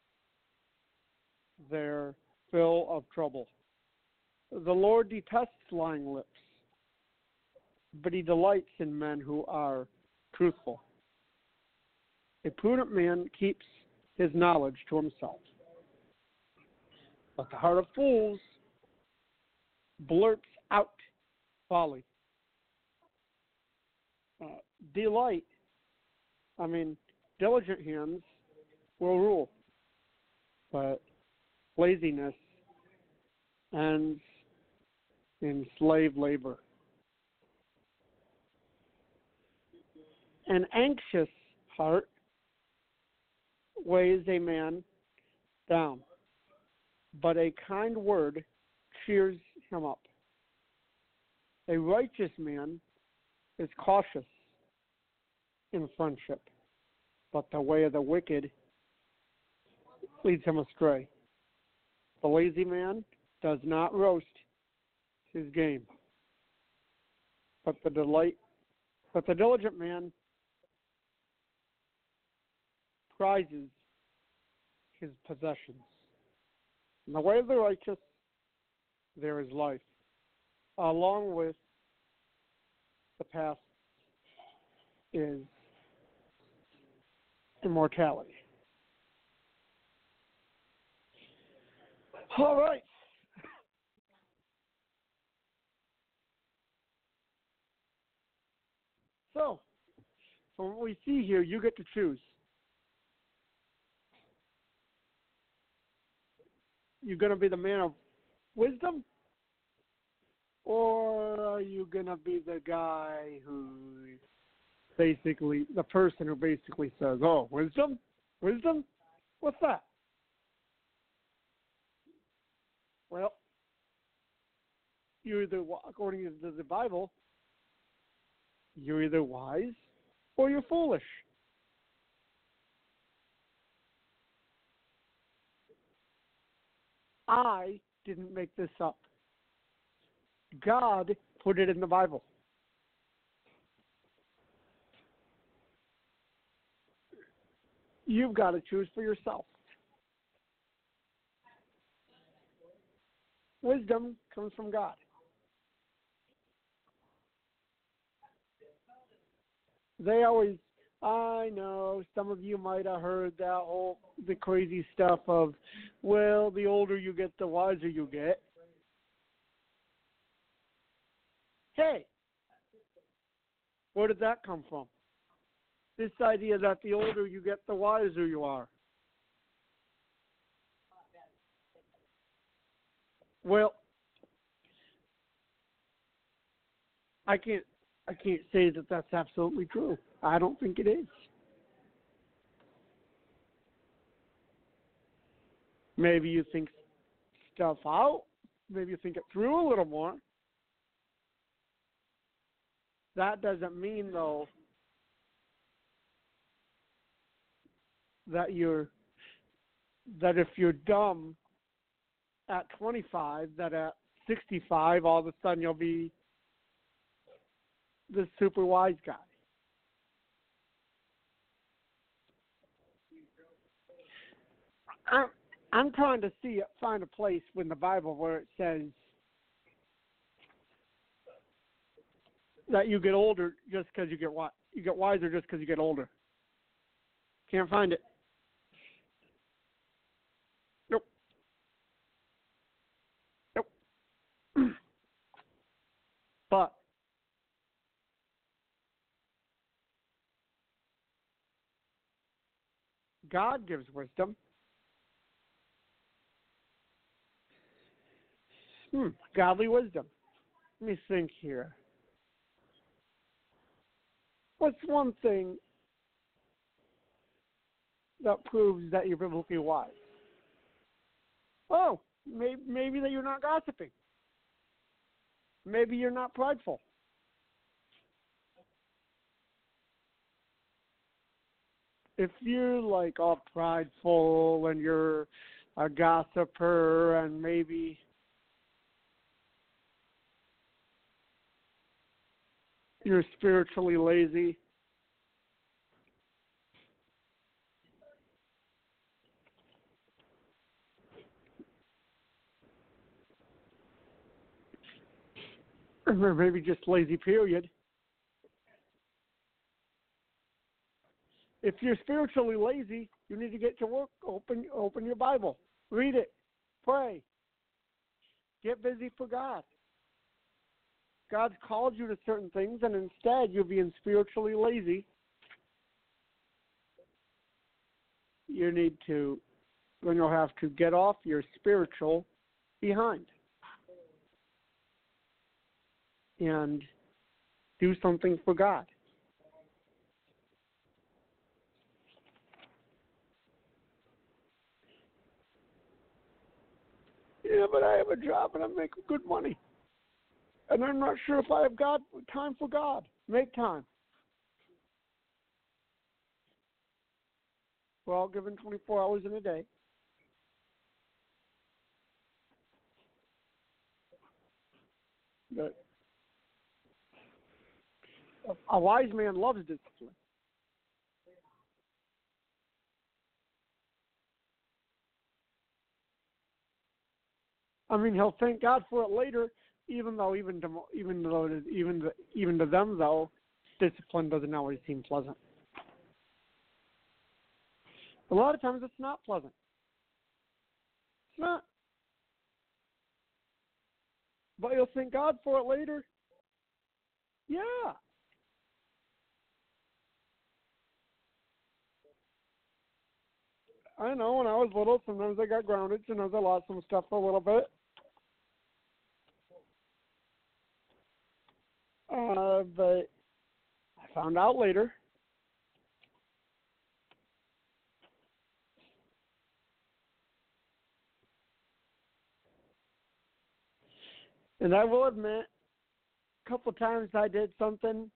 their fill of trouble. The Lord detests lying lips, but he delights in men who are truthful. A prudent man keeps his knowledge to himself, but the heart of fools blurts out folly. Diligent hands will rule, but laziness ends in slave labor. An anxious heart weighs a man down, but a kind word cheers him up. A righteous man is cautious in friendship, but the way of the wicked leads him astray. The lazy man does not roast his game, but the diligent man prizes his possessions. In the way of the righteous, there is life, along with the path is immortality. All right. So, from what we see here, you get to choose. You're going to be the man of wisdom, or are you going to be the guy who the person who basically says, oh, wisdom? Wisdom? What's that? Well, you're either, according to the Bible, you're either wise or you're foolish. I didn't make this up. God put it in the Bible. You've got to choose for yourself. Wisdom comes from God. I know some of you might have heard the crazy stuff of, well, the older you get, the wiser you get. Hey, where did that come from? this idea that the older you get, the wiser you are. Well, I can't say that that's absolutely true. I don't think it is. Maybe you think stuff out. Maybe you think it through a little more. That doesn't mean, though, that if you're dumb at 25, that at 65, all of a sudden you'll be this super wise guy. I'm trying to find a place in the Bible where it says that you get older just because you get wiser just because you get older. Can't find it. Nope. But God gives wisdom. Godly wisdom. Let me think here. What's one thing that proves that you're biblically wise? Oh, maybe that you're not gossiping. Maybe you're not prideful. If you're like all prideful and you're a gossiper and maybe you're spiritually lazy, or maybe just lazy, period. If you're spiritually lazy, you need to get to work. Open your Bible. Read it. Pray. Get busy for God. God's called you to certain things, and instead you're being spiritually lazy. Then you'll have to get off your spiritual behind and do something for God. Yeah, but I have a job and I'm making good money. And I'm not sure if I have time for God. Make time. We're all given 24 hours in a day. But a wise man loves discipline. I mean, he'll thank God for it later, even to them though, discipline doesn't always seem pleasant. A lot of times it's not pleasant. It's not. But you'll thank God for it later. Yeah. I know when I was little, sometimes I got grounded, sometimes I lost some stuff for a little bit. But I found out later. And I will admit, a couple of times I did something,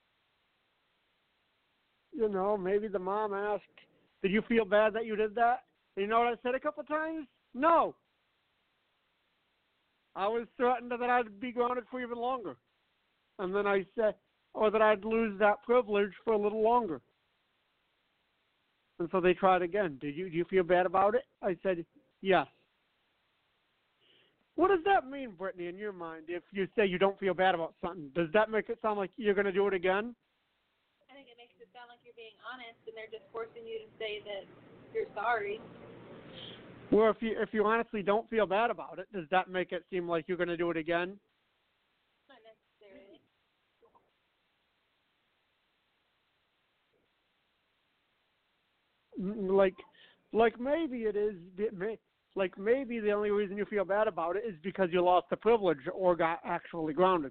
maybe the mom asked, did you feel bad that you did that? And you know what I said a couple of times? No. I was threatened that I'd be grounded for even longer. And then I said, or that I'd lose that privilege for a little longer. And so they tried again. Do you feel bad about it? I said, yes. What does that mean, Brittany, in your mind, if you say you don't feel bad about something? Does that make it sound like you're going to do it again? I think it makes it sound like you're being honest, and they're just forcing you to say that you're sorry. Well, if you honestly don't feel bad about it, does that make it seem like you're going to do it again? Not necessarily. like maybe it is. Like maybe the only reason you feel bad about it is because you lost the privilege or got actually grounded.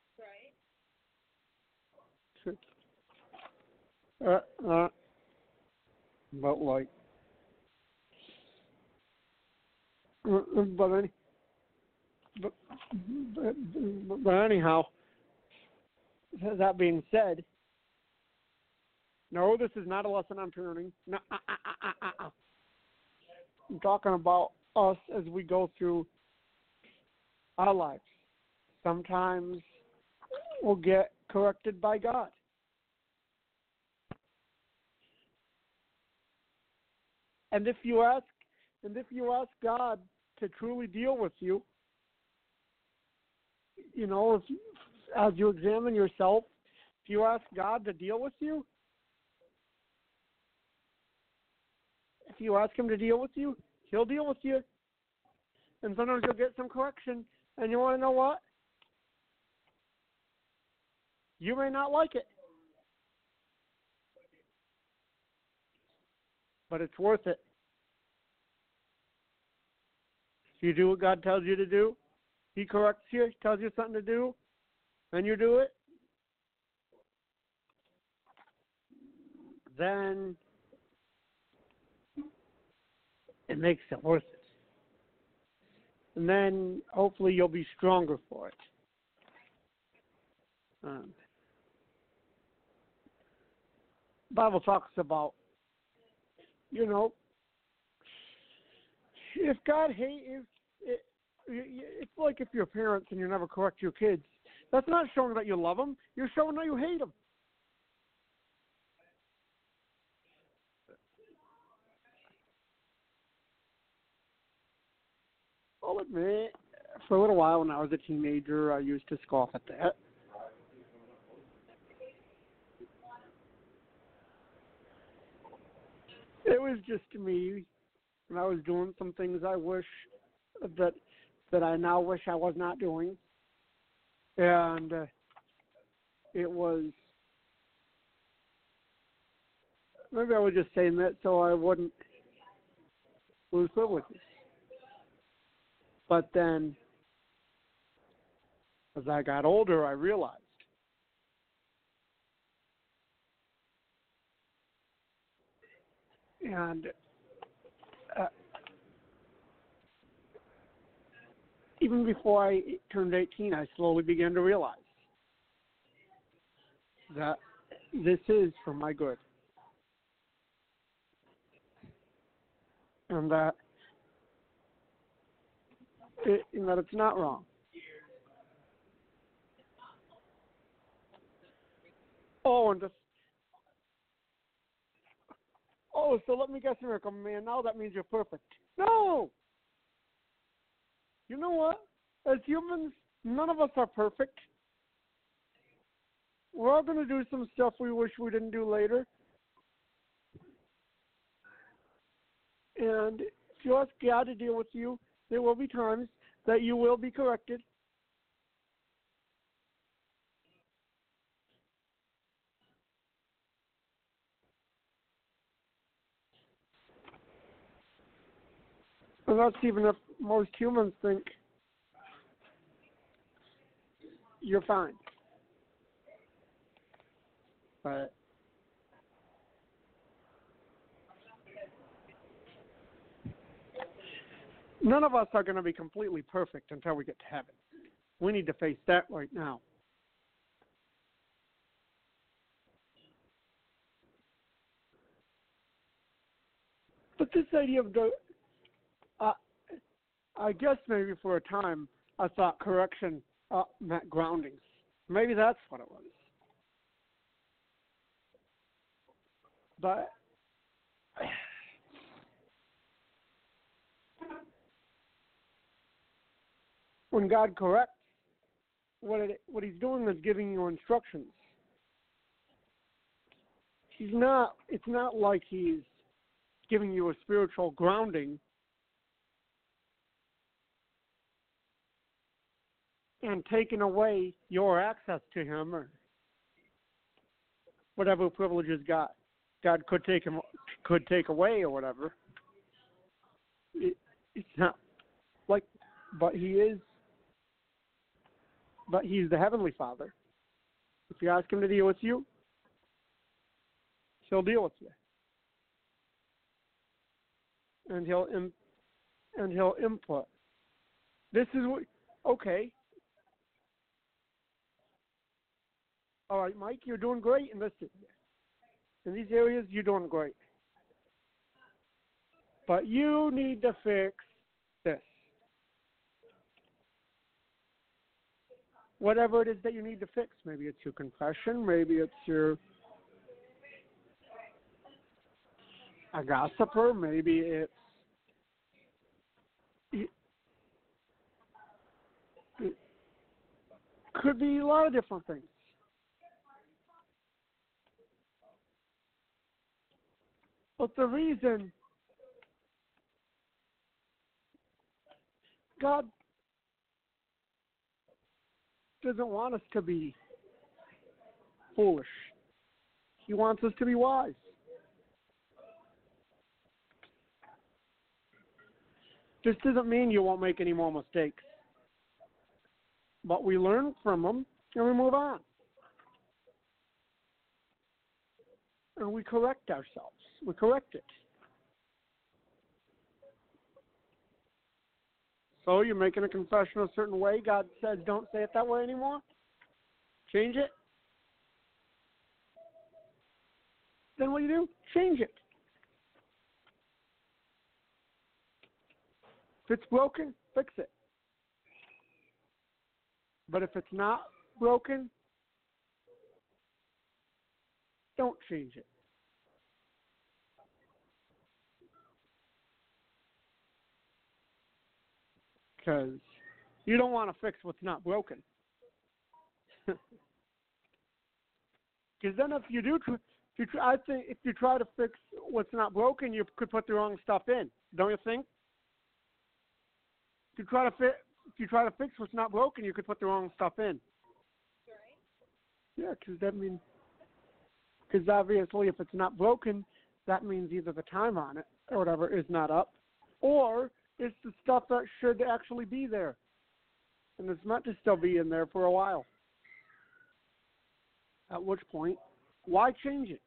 Right. But like, but anyhow, that being said, no, this is not a lesson on parenting. No, I'm talking about us as we go through our lives. Sometimes we'll get corrected by God. And if you ask God to truly deal with you, you know, as you examine yourself, if you ask God to deal with you, if you ask him to deal with you, he'll deal with you. And sometimes you'll get some correction. And you want to know what? You may not like it. But it's worth it. If you do what God tells you to do, he corrects you, tells you something to do, and you do it, then it makes it worth it. And then hopefully you'll be stronger for it. Bible talks about, you know, if God hates, it's like if you're parents and you never correct your kids. That's not showing that you love them. You're showing that you hate them. I'll admit, for a little while when I was a teenager, I used to scoff at that. It was just me, and I was doing some things I wish that I now wish I was not doing, and it was, maybe I was just saying that so I wouldn't lose privileges. But then, as I got older, I realized and even before I turned 18, I slowly began to realize that this is for my good. And that it's not wrong. So let me guess, Miracle Man, now that means you're perfect. No! You know what? As humans, none of us are perfect. We're all going to do some stuff we wish we didn't do later. And if you ask God to deal with you, there will be times that you will be corrected. And that's even if most humans think you're fine. But none of us are going to be completely perfect until we get to heaven. We need to face that right now. But this idea of I guess maybe for a time I thought correction meant grounding. Maybe that's what it was. But when God corrects, what he's doing is giving you instructions. It's not like he's giving you a spiritual grounding and taking away your access to him or whatever privilege he's got. God could take away or whatever. It's not like, but He is. But He's the Heavenly Father. If you ask Him to deal with you, He'll deal with you, and He'll input. This is what. Okay. All right, Mike, you're doing great in this. In these areas, you're doing great. But you need to fix this. Whatever it is that you need to fix. Maybe it's your confession. Maybe it's a gossiper. Maybe it could be a lot of different things. But the reason God doesn't want us to be foolish. He wants us to be wise. This doesn't mean you won't make any more mistakes. But we learn from them and we move on. And we correct ourselves. We correct it. So you're making a confession a certain way. God says don't say it that way anymore. Change it. Then what do? Change it. If it's broken, fix it. But if it's not broken, don't change it. Because you don't want to fix what's not broken. Because then if you do, I think if you try to fix what's not broken, you could put the wrong stuff in. Don't you think? If you try to fix what's not broken, you could put the wrong stuff in. Right. Yeah, because obviously if it's not broken, that means either the time on it or whatever is not up, or it's the stuff that should actually be there, and it's meant to still be in there for a while. At which point, why change it?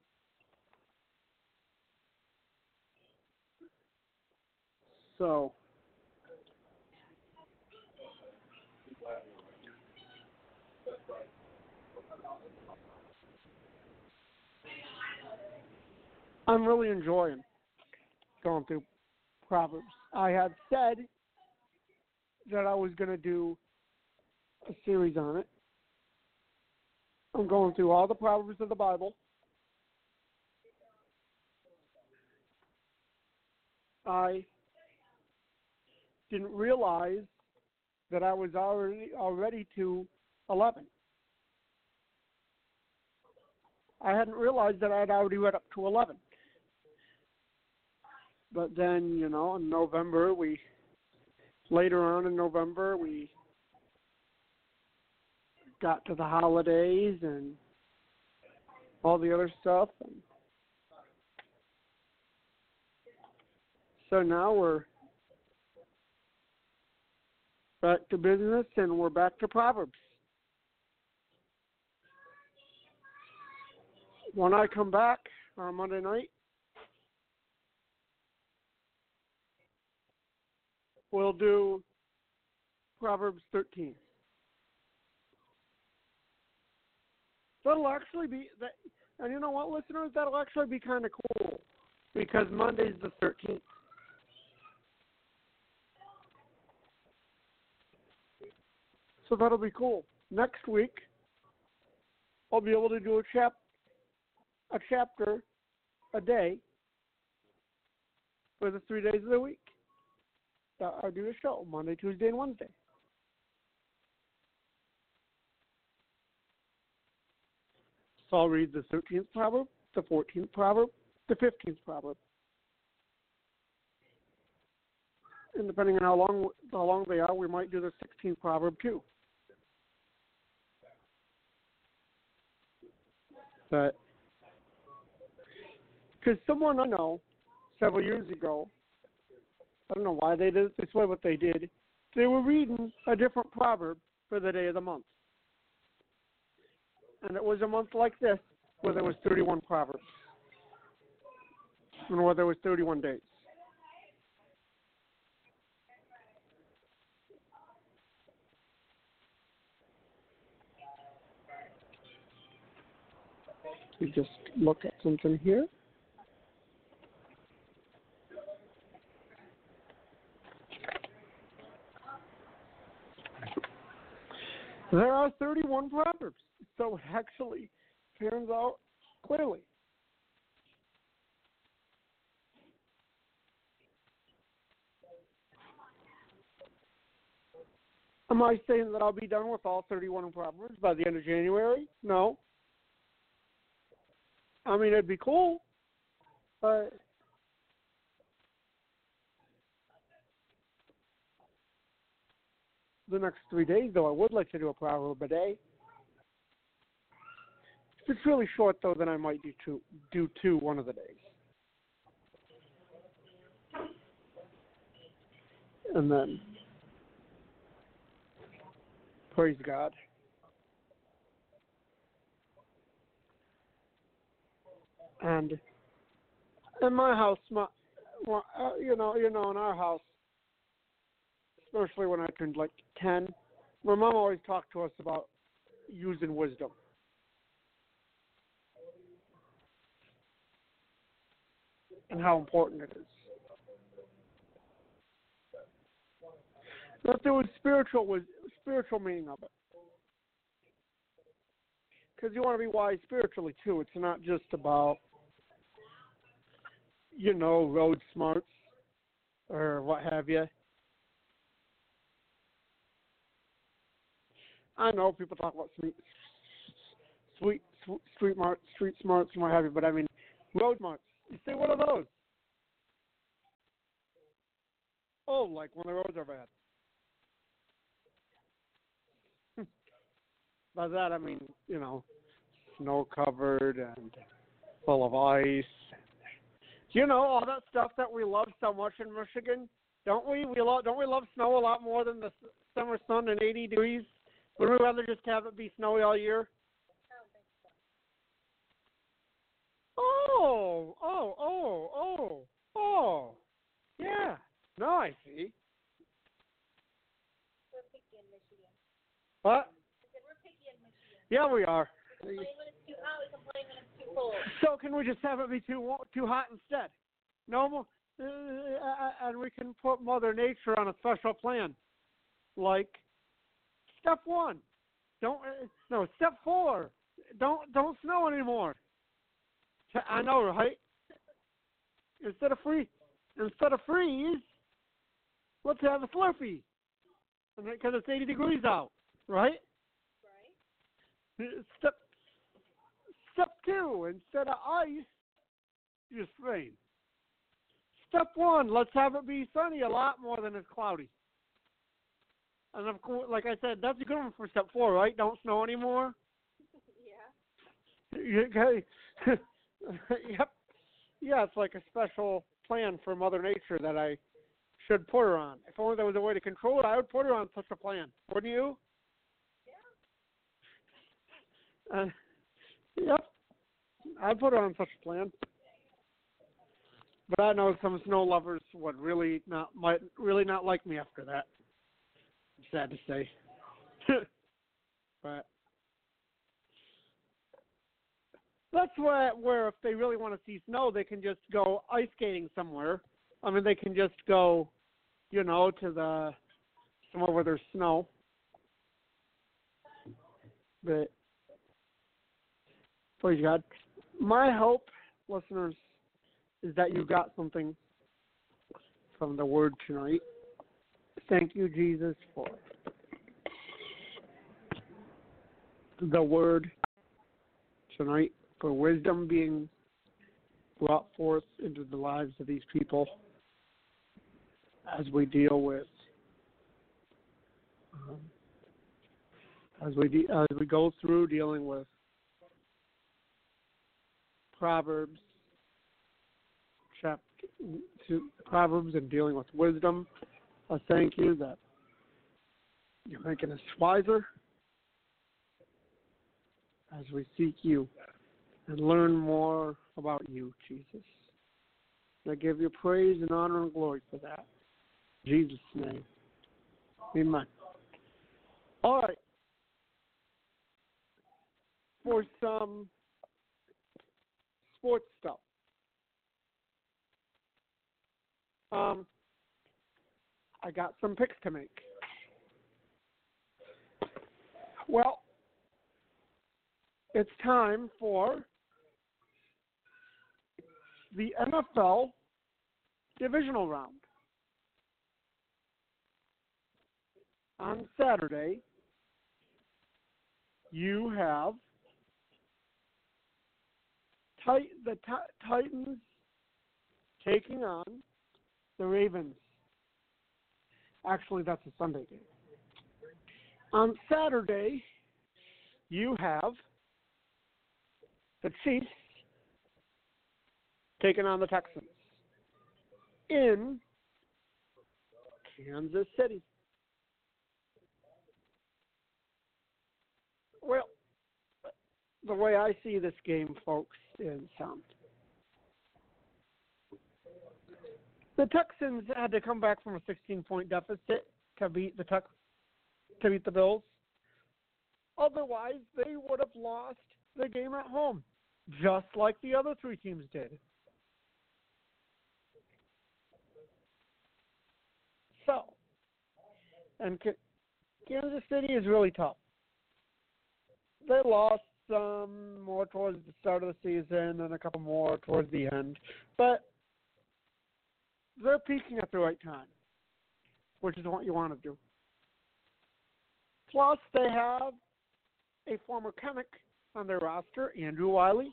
So, I'm really enjoying going through Proverbs. I had said that I was going to do a series on it. I'm going through all the Proverbs of the Bible. I didn't realize that I was already to 11. I hadn't realized that I'd already read up to 11. But then, in November, later on in November, we got to the holidays and all the other stuff. And so now we're back to business and we're back to Proverbs. When I come back on Monday night, we'll do Proverbs 13. That'll actually be that, and you know what, listeners? That'll actually be kind of cool because Monday's the 13th. So that'll be cool. Next week, I'll be able to do a chapter a day for the 3 days of the week. I'll do a show Monday, Tuesday, and Wednesday. So I'll read the 13th proverb, the 14th proverb, the 15th proverb. And depending on how long they are, we might do the 16th proverb too. But Because someone I know several years ago, I don't know why they did it this way, but they did. They were reading a different proverb for the day of the month. And it was a month like this where there was 31 proverbs. And where there was 31 days. We just look at something here. There are 31 proverbs, so it actually turns out clearly. Am I saying that I'll be done with all 31 proverbs by the end of January? No. I mean, it'd be cool, but the next 3 days, though, I would like to do a proverb a day. If it's really short, though, then I might do two one of the days. And then, praise God. And in my house, in our house, especially when I turned like 10, my mom always talked to us about using wisdom. And how important it is. That there was spiritual meaning of it. Because you want to be wise spiritually too. It's not just about, road smarts or what have you. I know people talk about street smarts and what have you, but I mean road smarts. You say, what are those? Oh, like when the roads are bad. By that I mean, snow covered and full of ice. All that stuff that we love so much in Michigan, don't we? Don't we love snow a lot more than the summer sun and 80 degrees? Would we rather just have it be snowy all year? Oh. Yeah. No, I see. We're picky in Michigan. What? I said we're picky in Michigan. Yeah, we are. We complain when it's too hot, we complain when it's too cold. So can we just have it be too hot instead? No, and we can put Mother Nature on a special plan. Like, step 1, step 4, don't snow anymore. I know, right? Instead of freeze, let's have a Slurpee, because it's 80 degrees out, right? Right. Step 2, instead of ice, just rain. Step 1, let's have it be sunny a lot more than it's cloudy. And of course, like I said, that's a good one for step 4, right? Don't snow anymore. Yeah. Okay. Yep. Yeah, it's like a special plan for Mother Nature that I should put her on. If only there was a way to control it, I would put her on such a plan. Wouldn't you? Yeah. Yep. I'd put her on such a plan. But I know some snow lovers might really not like me after that. Sad to say. But that's where if they really want to see snow, they can just go ice skating somewhere. I mean, they can just go, to somewhere where there's snow. But praise God. My hope, listeners, is that you got something from the Word tonight. Thank you, Jesus, for the Word tonight, for wisdom being brought forth into the lives of these people as we deal with, as we go through dealing with Proverbs chapter, to Proverbs and dealing with wisdom. I thank you that you're making us wiser as we seek you and learn more about you, Jesus. And I give you praise and honor and glory for that. In Jesus' name. Amen. All right. For some sports stuff. I got some picks to make. Well, it's time for the NFL divisional round. On Saturday, you have the Titans taking on the Ravens. Actually, that's a Sunday game. On Saturday, you have the Chiefs taking on the Texans in Kansas City. Well, the way I see this game, folks, is the Texans had to come back from a 16-point deficit to beat the Bills. Otherwise, they would have lost the game at home, just like the other three teams did. So, and Kansas City is really tough. They lost some more towards the start of the season and a couple more towards the end. But they're peaking at the right time, which is what you want to do. Plus, they have a former chemic on their roster, Andrew Wiley.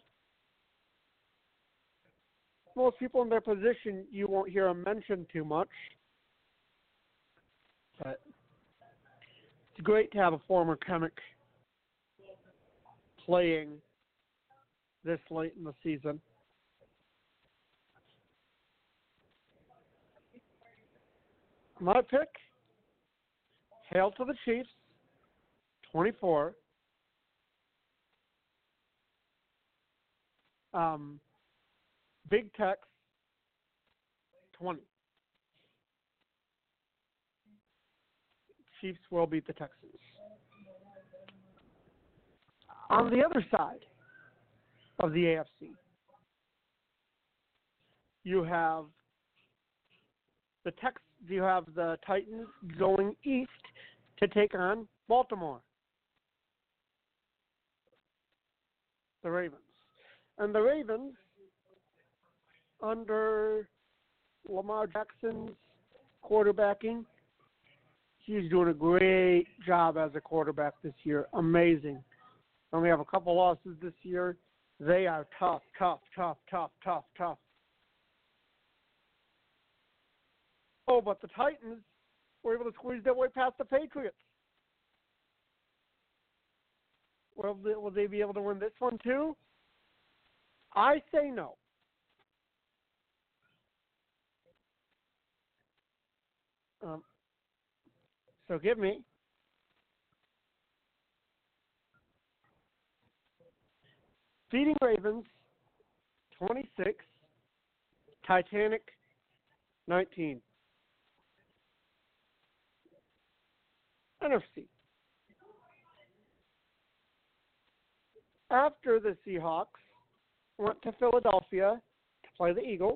Most people in their position, you won't hear them mention too much. But it's great to have a former chemic playing this late in the season. My pick, hail to the Chiefs, 24. Big Tex, 20. Chiefs will beat the Texans. On the other side of the AFC, you have the Titans going east to take on Baltimore, the Ravens. And the Ravens, under Lamar Jackson's quarterbacking, he's doing a great job as a quarterback this year. Amazing. And we have a couple losses this year. They are tough. Oh, but the Titans were able to squeeze their way past the Patriots. Will they be able to win this one too? I say no. So give me Feeding Ravens 26, Titanic 19. NFC. After the Seahawks went to Philadelphia to play the Eagles,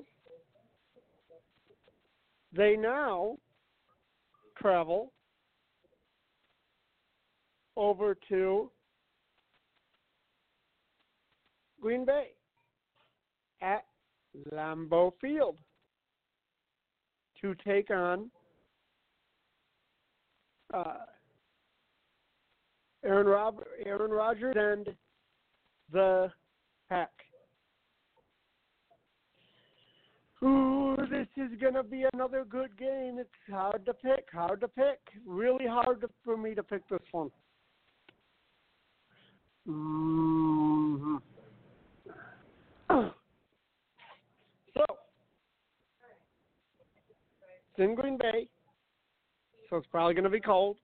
they now travel over to Green Bay at Lambeau Field to take on Aaron Rodgers and the Pack. Ooh, this is going to be another good game. It's hard to pick. Really hard for me to pick this one. Mm-hmm. So, It's in Green Bay, so it's probably going to be cold.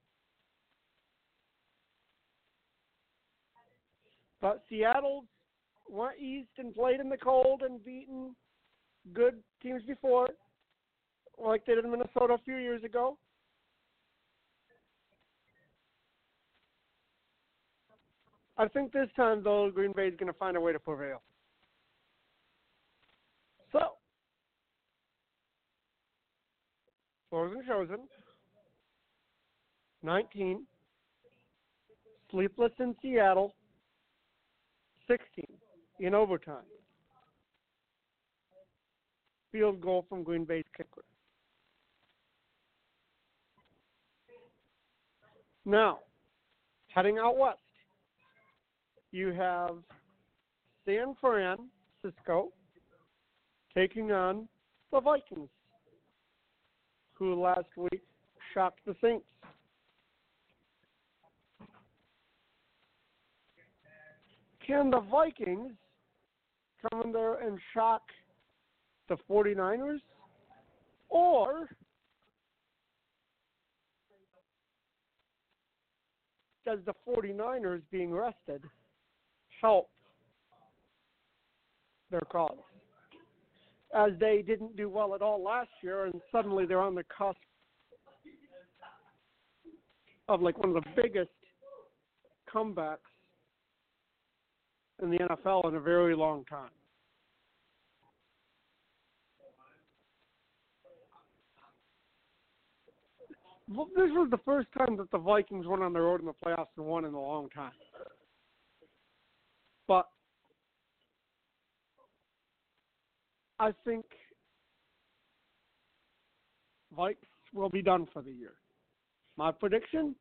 But Seattle went east and played in the cold and beaten good teams before, like they did in Minnesota a few years ago. I think this time, though, Green Bay is going to find a way to prevail. So, Frozen Chosen, 19, Sleepless in Seattle, 16, in overtime. Field goal from Green Bay's kicker. Now, heading out west, you have San Francisco taking on the Vikings, who last week shocked the Saints. Can the Vikings come in there and shock the 49ers? Or does the 49ers being rested help their cause? As they didn't do well at all last year, and suddenly they're on the cusp of like one of the biggest comebacks in the NFL in a very long time. Well, this was the first time that the Vikings went on the road in the playoffs and won in a long time. But I think Vikes will be done for the year. My prediction?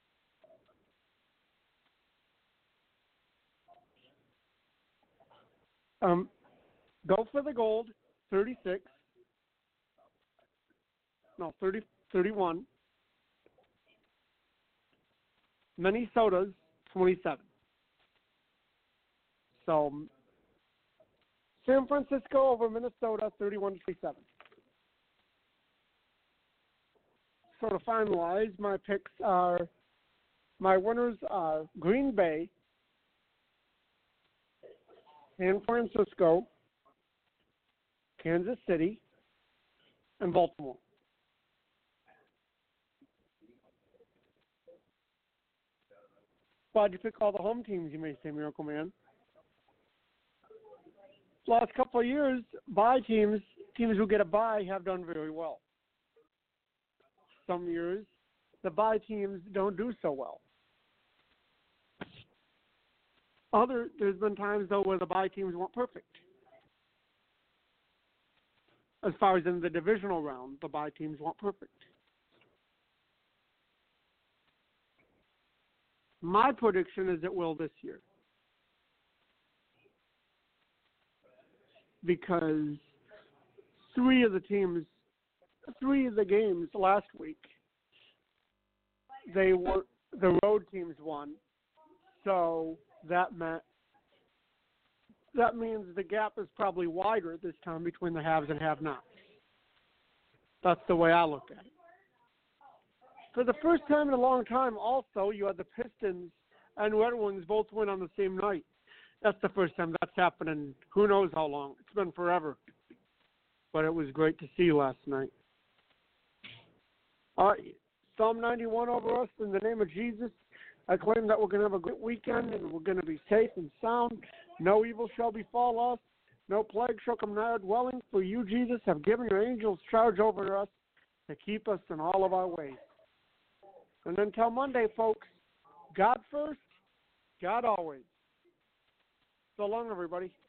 Go for the gold, 36. No, 31. Minnesota's 27. So San Francisco over Minnesota, 31-27. So to finalize, my winners are Green Bay, San Francisco, Kansas City, and Baltimore. Why'd you pick all the home teams, you may say, Miracle Man? Last couple of years, bye teams who get a bye have done very well. Some years, the bye teams don't do so well. There's been times, though, where the bye teams weren't perfect. As far as in the divisional round, the bye teams weren't perfect. My prediction is it will this year. Because three of the games last week, the road teams won. So that means the gap is probably wider this time between the haves and have-nots. That's the way I look at it. For the first time in a long time, also, you had the Pistons and Red Wings both win on the same night. That's the first time that's happened in who knows how long. It's been forever. But it was great to see last night. Psalm 91 over us. In the name of Jesus, I claim that we're going to have a great weekend and we're going to be safe and sound. No evil shall befall us. No plague shall come nigh our dwelling. For you, Jesus, have given your angels charge over us to keep us in all of our ways. And until Monday, folks, God first, God always. So long, everybody.